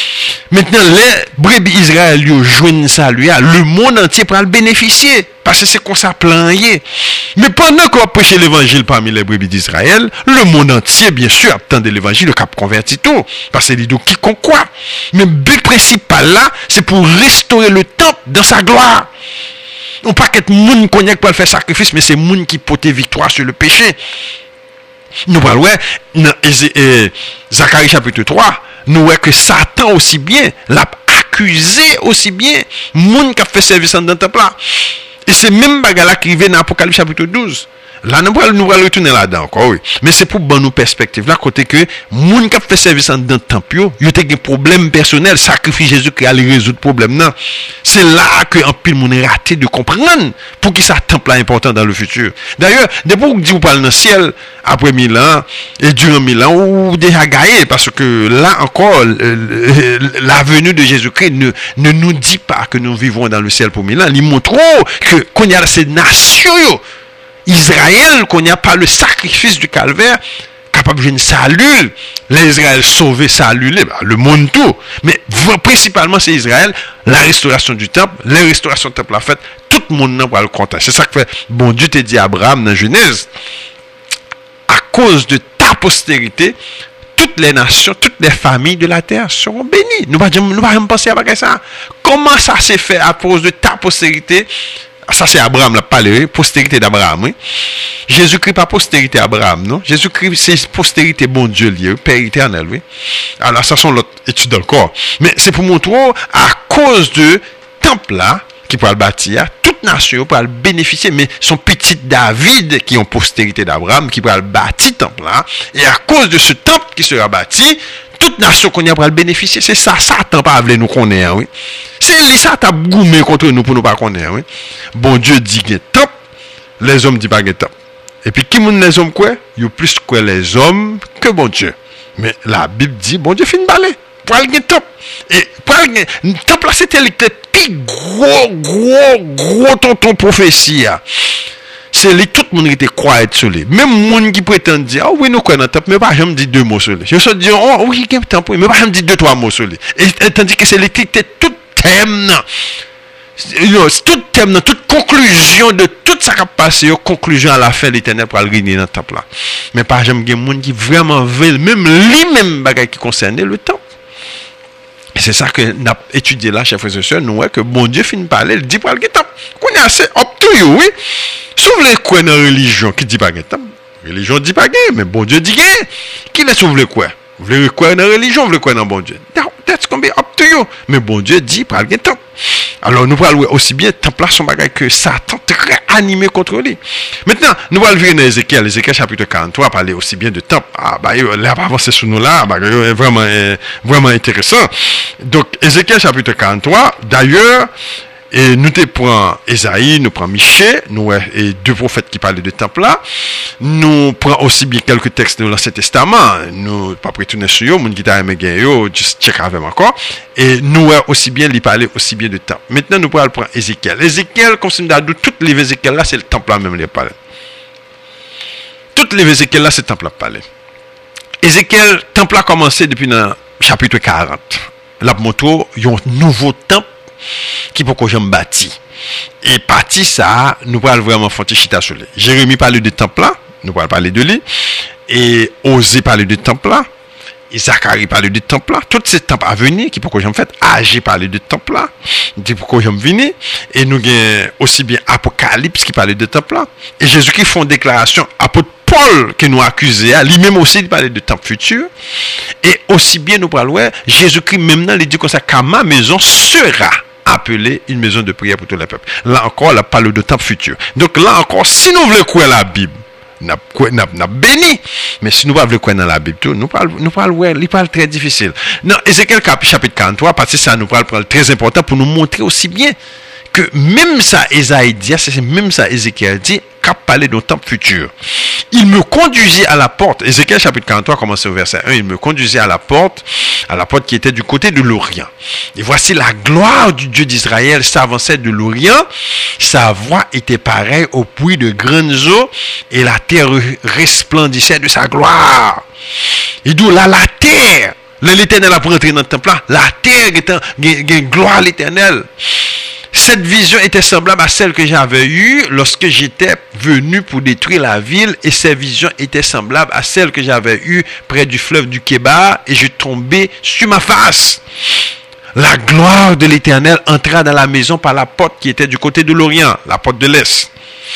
Maintenant, les brebis Israël yo joignent ça lui, le monde entier pourra le bénéficier parce que c'est comme ça planier. Mais pendant qu'on prêche l'évangile parmi les brebis d'Israël, le monde entier bien sûr attendait l'évangile, le cap converti tout parce que les deux quiconque quoi. Mais le but principal là, c'est pour restaurer le temple dans sa gloire. On pas qu'être monde connaît pour faire sacrifice, mais c'est monde qui porte victoire sur le péché. Nous parlons dans Zacharie chapitre trois, nous voyons que Satan aussi bien l'a accusé aussi bien monde qui a fait service dans le temple là. Et c'est même bagarre qui arrive dans Apocalypse chapitre douze. Là, nous allons nous retourner là-dedans encore, oui. Mais c'est pour bonne nous perspective. Là, côté que, moun qui a fait service dans le temple, yo, yo te gen problème personnel, sacrifice Jésus qui allait résoudre le problème, non. C'est là que, en pile, moun est raté de comprendre pour qui ça temple là important dans le futur. D'ailleurs, depuis que vous parlez dans le ciel, après mille ans, et durant mille ans, ou déjà gagné, parce que là encore, la venue de Jésus-Christ ne, ne nous dit pas que nous vivons dans le ciel pour mille ans. Il montre que, qu'on y a ces nations, yo, Israël, qu'on n'y a pas le sacrifice du calvaire, capable de une salut, les Israël sauvés, salut, le monde tout. Mais principalement, c'est Israël, la restauration du temple, la restauration du temple la fête, tout le monde n'a pas le compte. C'est ça que fait, bon Dieu te dit à Abraham dans Genèse, à cause de ta postérité, toutes les nations, toutes les familles de la terre seront bénies. Nous ne pouvons pas penser à ça. Comment ça s'est fait à cause de ta postérité? Ça, c'est Abraham, l'a parlé, postérité d'Abraham, oui. Jésus-Christ, pas postérité d'Abraham, non? Jésus-Christ, c'est postérité, bon Dieu lié, Père éternel, oui. Alors, ça, sont l'autre étude encore. Mais c'est pour montrer, à cause de temple là, qui pourra le bâtir, toute nation pourra le bénéficier, mais son petit David, qui ont postérité d'Abraham, qui pourra le bâtir temple là, et à cause de ce temple qui sera bâti, toute nation qu'on y a pour le bénéficier, c'est ça, Satan pas voulu nous connaître, oui. C'est lui, ça t'a goumé contre nous pour nous pas connaître, oui. Bon Dieu dit qu'il y a top, les hommes disent pas qu'il y a top. Et puis, qui moun les hommes quoi? Il y a plus que les hommes que bon Dieu. Mais la Bible dit, bon Dieu fait une balai, pour aller gagner top. Et pour aller gagner, top là, c'était le plus gros, gros, gros tonton prophétie. C'est les tout le monde qui était croyant sur lui. Même monde qui prétend dire, ah oui, nous croyons dans le temple, mais pas jamais dit deux mots sur lui. Je me dis, oh oui, il y a un temple, mais pas jamais dit deux, trois mots sur lui. Et tandis que c'est les qui étaient tout thème, tout thème, toute conclusion de tout ça qui a passé, conclusion à la fin, l'Éternel pour le régner dans le temple là. Mais pas jamais il y a un monde qui vraiment veut, même lui-même, bagage qui concernait le temple. Et c'est ça que nous avons étudié là, chers frères et sœurs, nous voyons que bon Dieu finit par parler, il dit pour le temple. Qu'on est assez up to you, oui. Sauf les quoi dans la religion qui dit pas gain. La religion dit pas gain, mais bon Dieu dit gain. Qui les sauve le quoi? Vous voulez quoi dans la religion, vous voulez quoi dans bon Dieu? That's gonna be up to you. Mais bon Dieu dit pas gain temple. Alors nous parlons aussi bien temple là son bagage que Satan très animé contre lui. Maintenant, nous allons venir dans Ézéchiel, Ézéchiel chapitre quarante-trois, parler aussi bien de temple. Ah bah là pas avancer sur nous là, bah vraiment vraiment intéressant. Donc Ézéchiel chapitre quarante-trois, d'ailleurs, et nous te prenons Esaïe, nous prenons Michée, nous et deux prophètes qui parlaient de temple là. Nous prenons aussi bien quelques textes de l'Ancien Testament. Nous pas retourner sur eux, moun qui t'a aimé yo, juste check avec encore. Et nous aussi bien lui parler aussi bien de temple. Maintenant nous prenons prendre Ézéchiel. Ézéchiel, comme si nous avons toutes les Ézéchiel là, c'est le temple là même les parler. Toutes les Ézéchiel là, c'est le temple là parler. Ézéchiel, temple là commencé depuis dans chapitre quarante. Là montre un nouveau temple qui pour que j'aime bâti. Et parti ça, nous pourrons vraiment faire chita sur lui. Jérémie parle de temple là, nous pourrons parler de lui. Et Osée parle de temple là. Et Zacharie parle de temple là. Tous ces temples à venir, qui pour que j'aime fait. Agé parle de temple là. Dit pour que j'aime venir. Et nous avons aussi bien Apocalypse qui parle de temple là. Et Jésus-Christ font une déclaration. Apôtre Paul qui nous accusé, lui-même aussi il parlait de temple futur. Et aussi bien nous parlons, Jésus-Christ même il dit comme ça, car ma maison sera appelée une maison de prière pour tous les peuples. Là encore, il parle de temple futur. Donc là encore, si nous voulons croire la Bible, nous avons béni. Mais si nous ne voulons pas croire dans la Bible, nous parlons, nous parlons, ouais, il parle très difficile. Non, Ézéchiel chapitre quarante-trois, parce que ça nous parle très important pour nous montrer aussi bien que même ça, Esaïe dit, c'est même ça, Ézéchiel dit, qu'a parlé d'un temple futur. Il me conduisit à la porte. Ézéchiel chapitre quarante-trois, commence au verset un. Il me conduisit à la porte, à la porte qui était du côté de l'Orient. Et voici la gloire du Dieu d'Israël s'avançait de l'Orient. Sa voix était pareille au puits de grandes eaux et la terre resplendissait de sa gloire. Et d'où là, la terre, L'Éternel a pour entrer dans le temple là, la terre était une gloire à l'Éternel. Cette vision était semblable à celle que j'avais eue lorsque j'étais venu pour détruire la ville, et cette vision était semblable à celle que j'avais eue près du fleuve du Kébar, et je tombais sur ma face. La gloire de l'Éternel entra dans la maison par la porte qui était du côté de l'Orient, la porte de l'Est.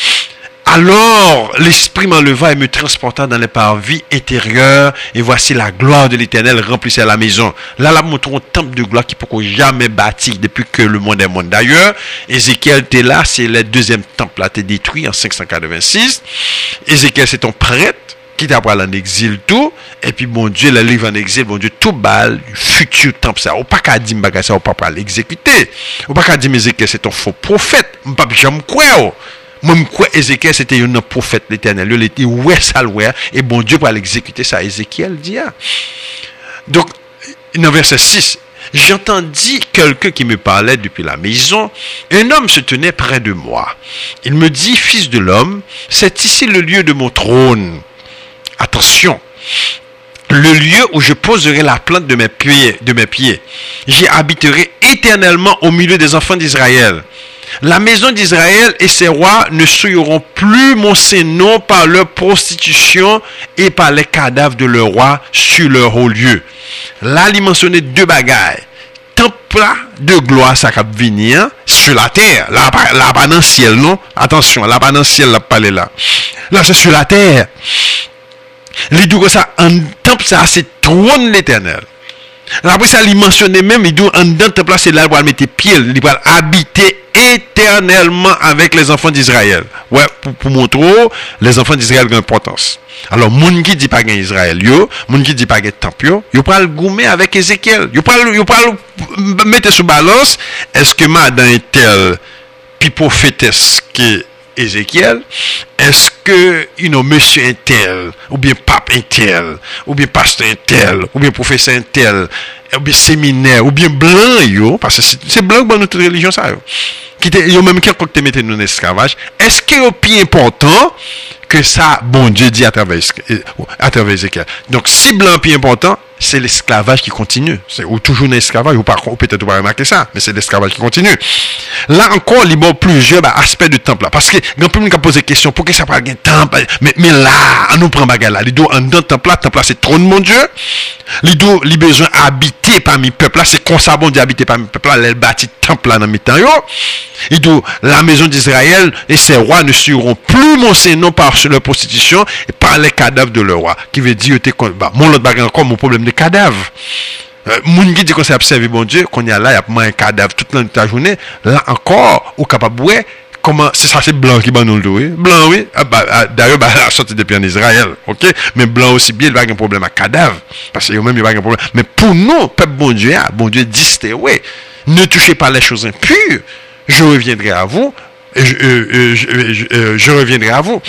Alors, l'Esprit m'enleva et me transporta dans les parvis intérieures, et voici la gloire de l'Éternel remplissait la maison. Là, là, montrons un temple de gloire qui ne peut jamais bâti depuis que le monde est monde. D'ailleurs, Ézéchiel était là, c'est le deuxième temple là, été détruit en cinq cent quatre-vingt-six. Ézéchiel, c'est ton prêtre qui t'a pris en exil tout, et puis bon Dieu, le livre en exil, bon Dieu, tout bal, futur temple ça. Ou pas qu'à dire, ça, ou pas pas l'exécuter. Ou pas qu'à dire, Ézéchiel, c'est ton faux prophète. Je ne peux jamais croire. Moi, je crois Ézéchiel, c'était un prophète l'Éternel. Il était ouais, ça, ouais, et bon Dieu pour l'exécuter ça. Ézéchiel dit. Donc, dans verset six, j'entendis quelqu'un qui me parlait depuis la maison. Un homme se tenait près de moi. Il me dit, fils de l'homme, c'est ici le lieu de mon trône. Attention, le lieu où je poserai la plante de mes pieds, de mes pieds. J'y habiterai éternellement au milieu des enfants d'Israël. La maison d'Israël et ses rois ne souilleront plus mon Saint-Nom par leur prostitution et par les cadavres de leurs rois sur leur haut lieu. Là, il mentionnait deux bagailles. Temple de gloire, ça va venir sur la terre. Là, là, pas dans le ciel, non? Attention, là, pas dans le ciel, là, pas là. Là, c'est sur la terre. Les deux, ça, un temple, ça, c'est trône l'Éternel. Après ça, il mentionnait même, il dit, en dedans, temple là, c'est là où il va mettre pied, il va habiter éternellement avec les enfants d'Israël. Ouais, pour, pour montrer, les enfants d'Israël ont une importance. Alors, moun qui dit pas qu'il y a Israël, yo, moun qui dit pas qu'il y a temple, yo, yo pral goumer avec Ézéchiel. Yo pral, yo pral mettre sous balance, est-ce que madame est tel, puis prophétesse que Ézéchiel, est-ce que, you know, monsieur un tel, ou bien pape un tel, ou bien pasteur un tel, ou bien professeur un tel, ou bien séminaire, ou bien blanc, yo, parce que c'est blanc dans notre religion, ça, yo, qui te, yo même quelqu'un qui te mette dans l'esclavage, est-ce que c'est plus important que ça, bon Dieu dit à travers, à travers Ézéchiel. Donc, si blanc plus important, c'est l'esclavage qui continue. C'est ou toujours un esclavage, ou, pas, ou peut-être vous pas remarquer ça, mais c'est l'esclavage qui continue. Là encore, il y a plusieurs bah, aspects du temple là. Parce que, quand on peut poser la question, pourquoi ça parle d'un temple? Mais, mais là, on nous prend bagarre là. Il doit, en dans le temple là, le temple là, c'est trône mon Dieu. Il doit, il besoin habiter parmi le peuple là, c'est comme ça, bon Dieu, habiter parmi le peuple là, il bâtit le temple là dans le temps. Il doit, la maison d'Israël et ses rois ne suivront plus mon Saint-Nom par leur prostitution et par les cadavres de leurs rois. Qui veut dire, bah, mon autre bagarre encore, mon problème de cadavres. Euh, moun qui dit qu'on s'est observé bon Dieu, qu'on y a là, il y a pas un cadavre toute la journée, là encore, ou capable de comment, c'est ça, c'est blanc qui va nous le douer. Blanc, oui. Ah, bah, ah, d'ailleurs, bah, la sortie depuis en Israël, ok? Mais blanc aussi bien, il va y avoir un problème à cadavre. Parce qu'il y a même, il va y avoir un problème. Mais pour nous, peuple bon Dieu, bon Dieu dit, ouais, ne touchez pas les choses impures. Je reviendrai à vous. Je, euh, je, je, euh, je reviendrai à vous.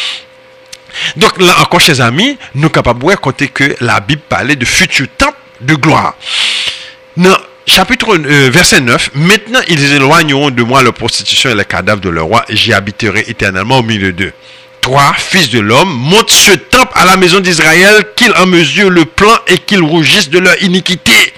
Donc, là encore, chers amis, nous sommes capables de compter que la Bible parlait de futur temple de gloire. Dans chapitre, euh, verset neuf, maintenant ils éloigneront de moi leur prostitution et les cadavres de leur roi, et j'y habiterai éternellement au milieu d'eux. Toi, fils de l'homme, monte ce temple à la maison d'Israël, qu'ils en mesurent le plan et qu'ils rougissent de leur iniquité.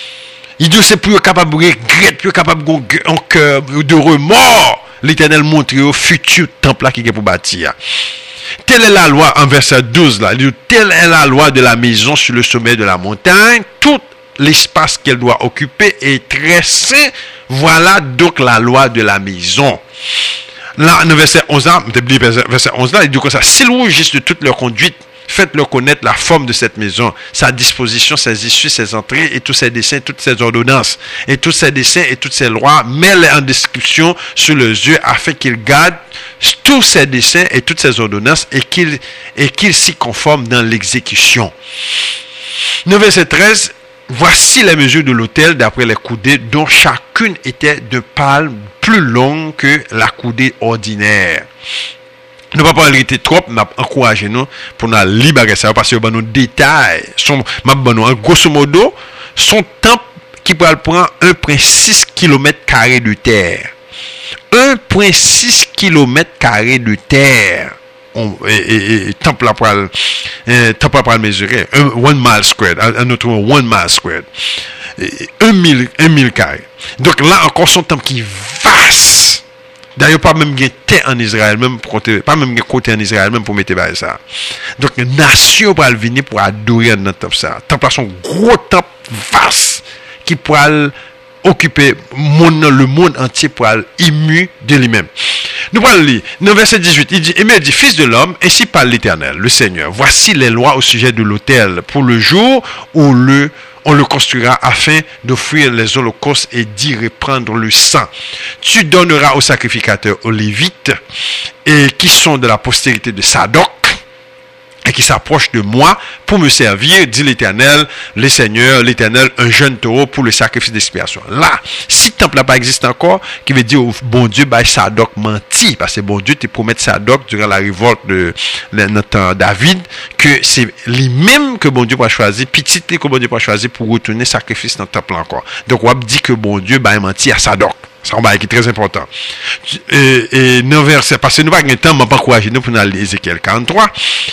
Il dit, c'est plus capable de regretter, plus capable de cœur de remords. L'Éternel montre au futur temple là qui est pour bâtir. Telle est la loi en verset douze là. Il dit, telle est la loi de la maison sur le sommet de la montagne. Tout l'espace qu'elle doit occuper est très saint. Voilà donc la loi de la maison. Là, dans verset onze là, verset onze là, il dit comme ça, s'ils rougissent de toute leur conduite, faites-leur connaître la forme de cette maison, sa disposition, ses issues, ses entrées, et tous ses dessins, toutes ses ordonnances, et tous ses dessins et toutes ses lois, mets-les en description sur les yeux, afin qu'ils gardent tous ses dessins et toutes ses ordonnances, et qu'ils, et qu'ils s'y conforment dans l'exécution. Dans verset treize, voici les mesures de l'autel d'après les coudées, dont chacune était de palme plus longue que la coudée ordinaire. Nous ne pouvons pas arrêter trop, mais encourager nous pour nous libérer ça, parce que nous détails, son, grosso modo, son temple qui peut prendre un virgule six kilomètres carrés de terre. un virgule six kilomètres carrés de terre. on, et, et, et temple là pour euh, temple pour mesurer un one mile squared, un autre one mile squared, un mille un mille carrés. Donc là encore son temple qui est vaste. D'ailleurs pas même gain terre en Israël même pour côté, pas même gain côté en Israël même pour mettre ça. Donc nation pour venir pour adorer dans temple ça. Temple là son gros temple vaste qui pourra occuper monde, le monde entier pour aller ému de lui-même. Nous allons lire, dans verset dix-huit, il dit, et il dit, fils de l'homme, ainsi parle l'Éternel, le Seigneur, voici les lois au sujet de l'autel, pour le jour où le, on le construira afin d'offrir les holocaustes et d'y reprendre le sang. Tu donneras aux sacrificateurs, aux Lévites, et qui sont de la postérité de Sadoc, et qui s'approche de moi pour me servir, dit l'Éternel, le Seigneur, l'Éternel, un jeune taureau pour le sacrifice d'expiation. Là, si le temple n'a pas existé encore, qui veut dire, bon Dieu, bah, Sadoc menti, parce que bon Dieu te promet Sadoc durant la révolte de, de notre David, que c'est lui-même que bon Dieu va choisir, petit que bon Dieu va choisir pour retourner sacrifice dans le temple encore. Donc, on dit que bon Dieu, bah, menti à Sadoc. C'est un bail qui est très important. Et, et nos versets, parce que nous n'avons pas de temps, mais pas encourager nous pour nous aller Ézéchiel quarante-trois.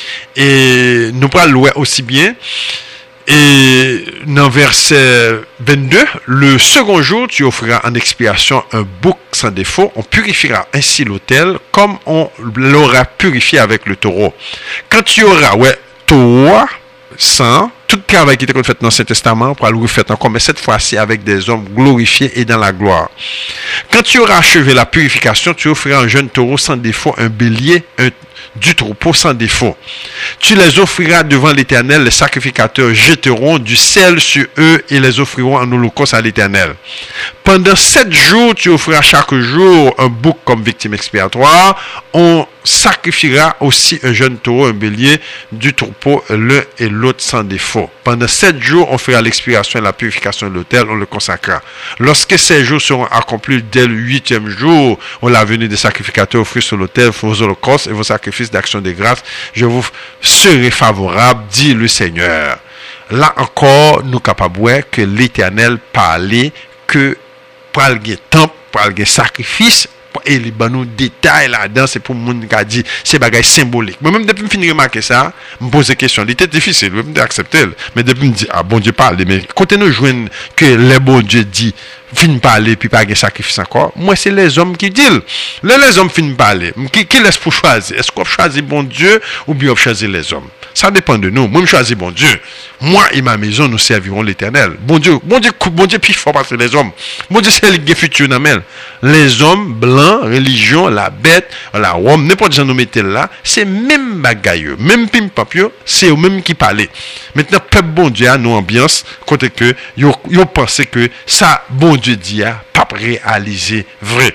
Et nous parlons aussi bien. Et dans verset vingt-deux, le second jour, tu offriras en expiation un bouc sans défaut. On purifiera ainsi l'autel comme on l'aura purifié avec le taureau. Quand tu auras, ouais, taureau, sang, tout le travail qui était fait dans l'Ancien Testament pour le refaire encore, mais cette fois-ci avec des hommes glorifiés et dans la gloire. Quand tu auras achevé la purification, tu offriras un jeune taureau sans défaut, un bélier, un, du troupeau sans défaut. Tu les offriras devant l'Éternel, les sacrificateurs jetteront du sel sur eux et les offriront en holocauste à l'Éternel. Pendant sept jours, tu offriras chaque jour un bouc comme victime expiatoire. On sacrifiera aussi un jeune taureau, un bélier, du troupeau, l'un et l'autre sans défaut. Pendant sept jours, on fera l'expiation et la purification de l'autel, on le consacrera. Lorsque ces jours seront accomplis dès le huitième jour, on la venue des sacrificateurs offrir sur l'autel vos holocaustes et vos sacrifices d'action de grâce, je vous serai favorable, dit le Seigneur. Là encore, nous capables que l'Éternel parlait que pour le temple, pour le sacrifice, et les banous détails là-dedans, c'est pour moun qui a dit c'est bagay symbolique. Moi même depuis me finir remarquer ça, me poser question, il était difficile, je me accepter, mais depuis me dit ah bon Dieu parle, mais quand nous joignent que les bon Dieu dit fin parler puis pas de sacrifice encore, moi c'est les hommes qui disent. Les, les hommes fin parler, qui qui laisse pour choisir? Est-ce qu'on choisit bon Dieu ou bien on choisit les hommes? Ça dépend de nous. Moi je choisis bon Dieu. Moi et ma maison nous servirons l'Éternel. Bon Dieu, bon Dieu, bon Dieu plus fort parce que les hommes. Bon Dieu c'est le futur namel. Les hommes blancs, religion, la bête, la Rome, n'importe gens nous mettez là, c'est même bagaille, même pim papio, c'est eux même qui parlait. Maintenant peuple bon Dieu a nous ambiance côté que yo yo pensé que ça bon Dieu dit a pas réalisé vrai.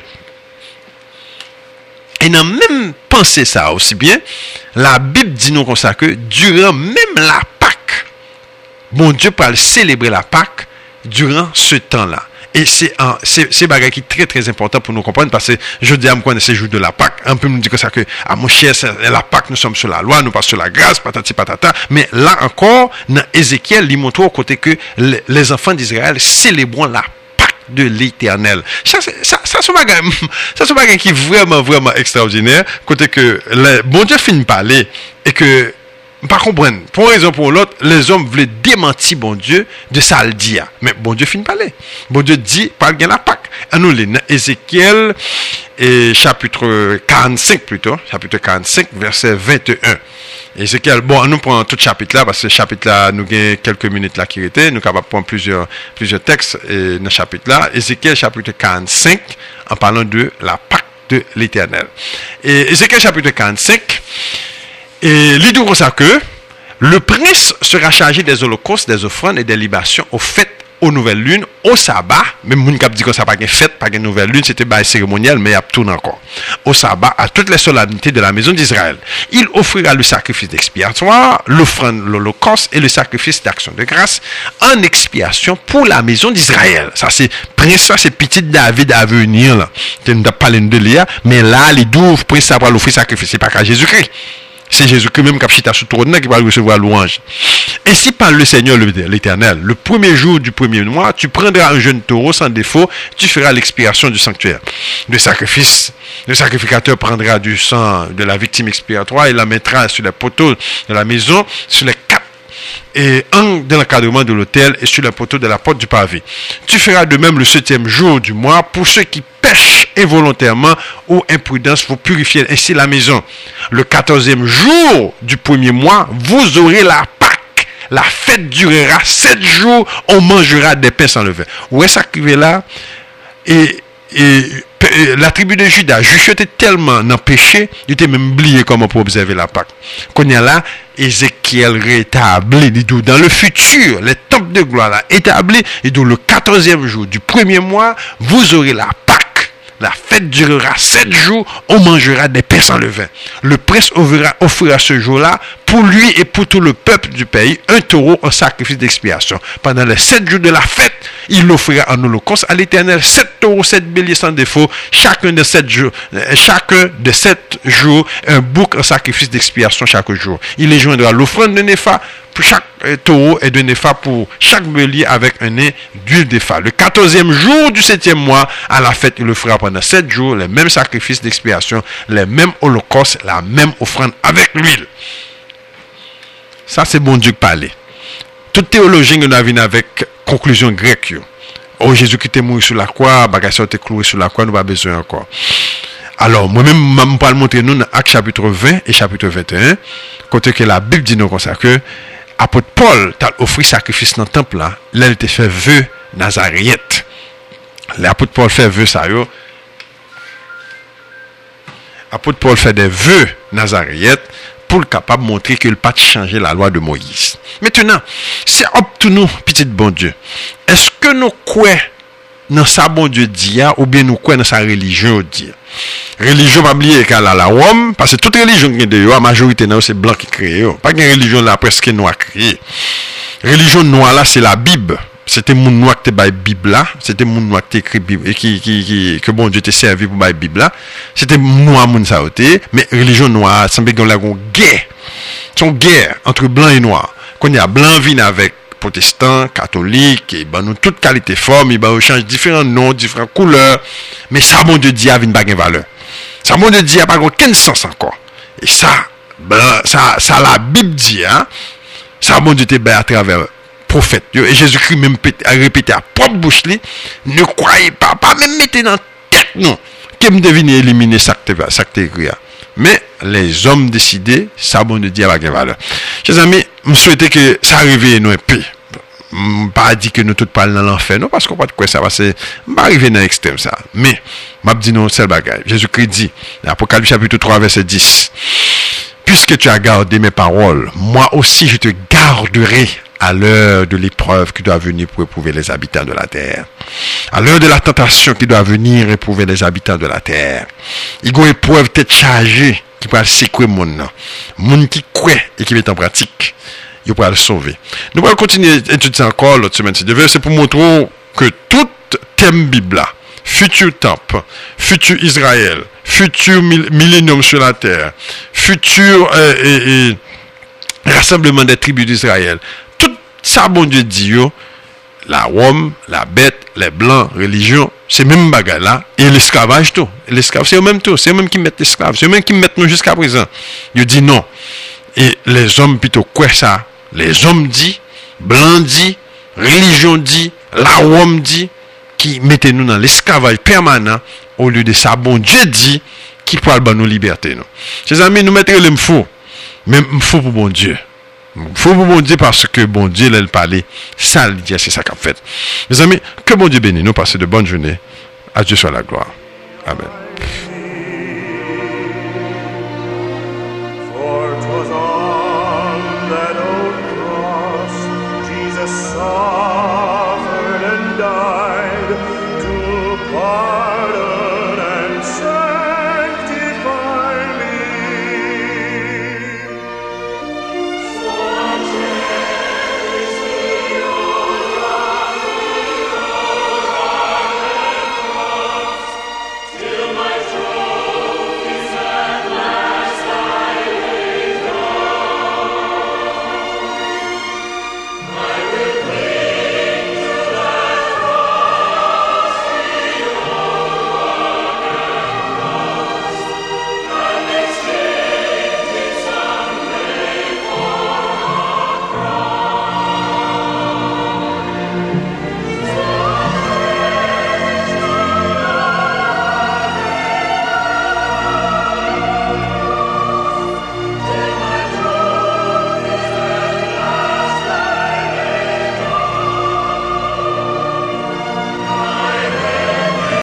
Et dans même penser ça aussi bien, la Bible dit nous comme ça que durant même la Pâque, bon Dieu peut célébrer la Pâque durant ce temps-là. Et c'est un, c'est, c'est bagage qui est très très important pour nous comprendre parce que je dis à me connaître ces jours de la Pâque. Un peu nous dit que ça que, ah mon cher, c'est la Pâque, nous sommes sur la loi, nous pas sur la grâce, patati patata. Mais là encore, dans Ézéchiel, il montre au côté que les, les enfants d'Israël célébrons la de l'Éternel. Ça, ça, ça, c'est un bagage, ça, c'est un bagage qui est vraiment, vraiment extraordinaire. Côté que, le bon Dieu finit de parler, et que, pas comprendre. Pour une raison ou pour l'autre, les hommes voulaient démentir bon Dieu de ça le dire. Mais bon Dieu finit de parler. Bon Dieu dit, pas bien la Pâque. À nous, les Ézéchiel, et chapitre quarante-cinq plutôt, chapitre quarante-cinq, verset vingt et un. Ézéchiel, bon, nous prenons tout chapitre là, parce que ce chapitre là, nous avons quelques minutes là qui étaient, nous sommes capables de prendre plusieurs, plusieurs textes et, dans ce chapitre là. Ézéchiel chapitre quarante-cinq, en parlant de la Pâque de l'Éternel. Et Ézéchiel chapitre quarante-cinq, et l'idée comme ça que le prince sera chargé des holocaustes, des offrandes et des libations aux fêtes, aux nouvelles lunes, au sabbat, même moun k'ap dit que ça pas une fête, pas une nouvelle lune, c'était bail cérémonial, mais il y a tout encore. Au sabbat, à toutes les solennités de la maison d'Israël. Il offrira le sacrifice d'expiatoire, l'offrande, l'holocauste et le sacrifice d'action de grâce en expiation pour la maison d'Israël. Ça c'est prince, ça c'est petit David à venir là. Tu n'as pas parlé de lui, mais là les douze princes va l'offrir sacrifice, c'est pas qu'à Jésus-Christ. C'est Jésus-Christ même qui a chita sous trône qui va recevoir louange. Ainsi parle le Seigneur l'Éternel. Le premier jour du premier mois, tu prendras un jeune taureau sans défaut, tu feras l'expiation du sanctuaire. Le sacrifice, le sacrificateur prendra du sang de la victime expiatoire et la mettra sur les poteaux de la maison, sur les quatre et un de l'encadrement de l'autel et sur les poteaux de la porte du pavé. Tu feras de même le septième jour du mois pour ceux qui pêchent involontairement ou imprudence pour purifier ainsi la maison. Le quatorzième jour du premier mois, vous aurez la Pâque. La fête durera sept jours, on mangera des pains sans levain. Où est-ce arrivé là? Et, et la tribu de Juda, Juche était tellement dans le péché, il était même oublié comment pour observer la Pâque. Qu'on y a là, Ézéchiel rétablit, dit dans le futur, les temples de gloire là, établis, et donc le quatorzième jour du premier mois, vous aurez la Pâque. La fête durera sept jours, on mangera des pains sans levain. Le prince offrira, offrira ce jour-là, pour lui et pour tout le peuple du pays, un taureau en sacrifice d'expiation. Pendant les sept jours de la fête, il offrira en holocauste à l'Éternel sept taureaux, sept béliers sans défaut, chacun de sept jours, chacun de sept jours, un bouc en sacrifice d'expiation chaque jour. Il les joindra l'offrande de Népha pour chaque taureau et de Népha pour chaque bélier avec un nez d'huile d'épha. Le quatorzième jour du septième mois, à la fête, il le fera pendant sept jours, les mêmes sacrifices d'expiation, les mêmes holocaustes, la même offrande avec l'huile. Ça, c'est bon Dieu qui parlait. Tout théologien nous a venu avec conclusion grecque. Oh, Jésus-Christ est mort sur la croix, Bagassou est cloué sur la croix, nous n'avons pas besoin encore. Alors, moi-même, je vais vous montrer nous dans Actes chapitre vingt et chapitre vingt et un, côté que la Bible dit nous comme ça que apôtre Paul t'a offert sacrifice dans le temple là, là il était fait vœu Nazareth. L'apôtre Paul fait vœu ça yo. Apôtre Paul fait des vœux Nazareth pour le capable de montrer qu'il n'a pas changé la loi de Moïse. Maintenant, c'est up to nous, petit bon Dieu. Est-ce que nous croyons dans sa bon Dieu dit ou bien nous croyons dans sa religion dit? Religion pas oublier qu'elle a la Rome, parce que toute religion qui est de la majorité non c'est blanc qui crée. Pas une religion là presque noir créé. Religion noire là c'est la Bible. C'était mon noir qui te Bible là, c'était mon noir qui écrit Bible et qui qui qui que bon Dieu te servi pour bailler Bible là. C'était noir mon ça mais religion noire semble qu'on la guerre. Son guerre entre blanc et noir. Quand il y a blanc vient avec protestants, catholiques, et ben nous toute qualité forme, ben on change différents noms, différentes couleurs, mais ça bon Dieu dit a une bague valeur. Ça bon Dieu dit a pas aucun sens encore. Et ça ben, ça ça la Bible dit hein. Ça bon Dieu te ben à travers prophète et Jésus-Christ même a répété à propre bouche li, ne croyez pas, pas même mettez dans tête non, que me devine éliminer ça que ça que écrit. Mais les hommes décidés, ça bon Dieu dit a pas valeur. Chers amis, je souhaite que ça arrive nous un peu. Pas dit que nous tous parlons dans l'enfer, non, parce qu'on pas de quoi ça va, c'est pas arriver dans l'extrême ça. Mais, m'a dit non, c'est le bagage. Jésus-Christ dit, Apocalypse chapitre trois, verset dix, puisque tu as gardé mes paroles, moi aussi je te garderai à l'heure de l'épreuve qui doit venir pour éprouver les habitants de la terre. À l'heure de la tentation qui doit venir éprouver les habitants de la terre. Il y a une épreuve tête chargée qui peut sécouer mon nom. Mon qui croit et qui met en pratique. Il peut le sauver. Nous allons continuer à étudier encore l'autre semaine. C'est pour montrer que tout thème Bible, futur temple, futur Israël, futur millénium sur la terre, futur euh, et, et, rassemblement des tribus d'Israël, tout ça, bon Dieu dit, la Rome, la bête, les blancs, religion, c'est même bagarre là, et l'esclavage tout. L'esclavage, c'est eux même tout. C'est eux même qui mettent l'esclave. C'est eux même qui mettent nous jusqu'à présent. Ils disent non. Et les hommes plutôt quoi ça? Les hommes dit, blanc dit, religion dit, la Rome dit, qui mettez nous dans l'esclavage permanent, au lieu de ça, bon Dieu dit, qui parle de nos libertés. Nous. Chers amis, nous mettons les faux, mais faux pour bon Dieu. Faux pour bon Dieu parce que bon Dieu, il parle, ça le dit, c'est ça qu'a fait. Mes amis, que bon Dieu bénisse nous, passez de bonnes journées. À Dieu soit la gloire. Amen.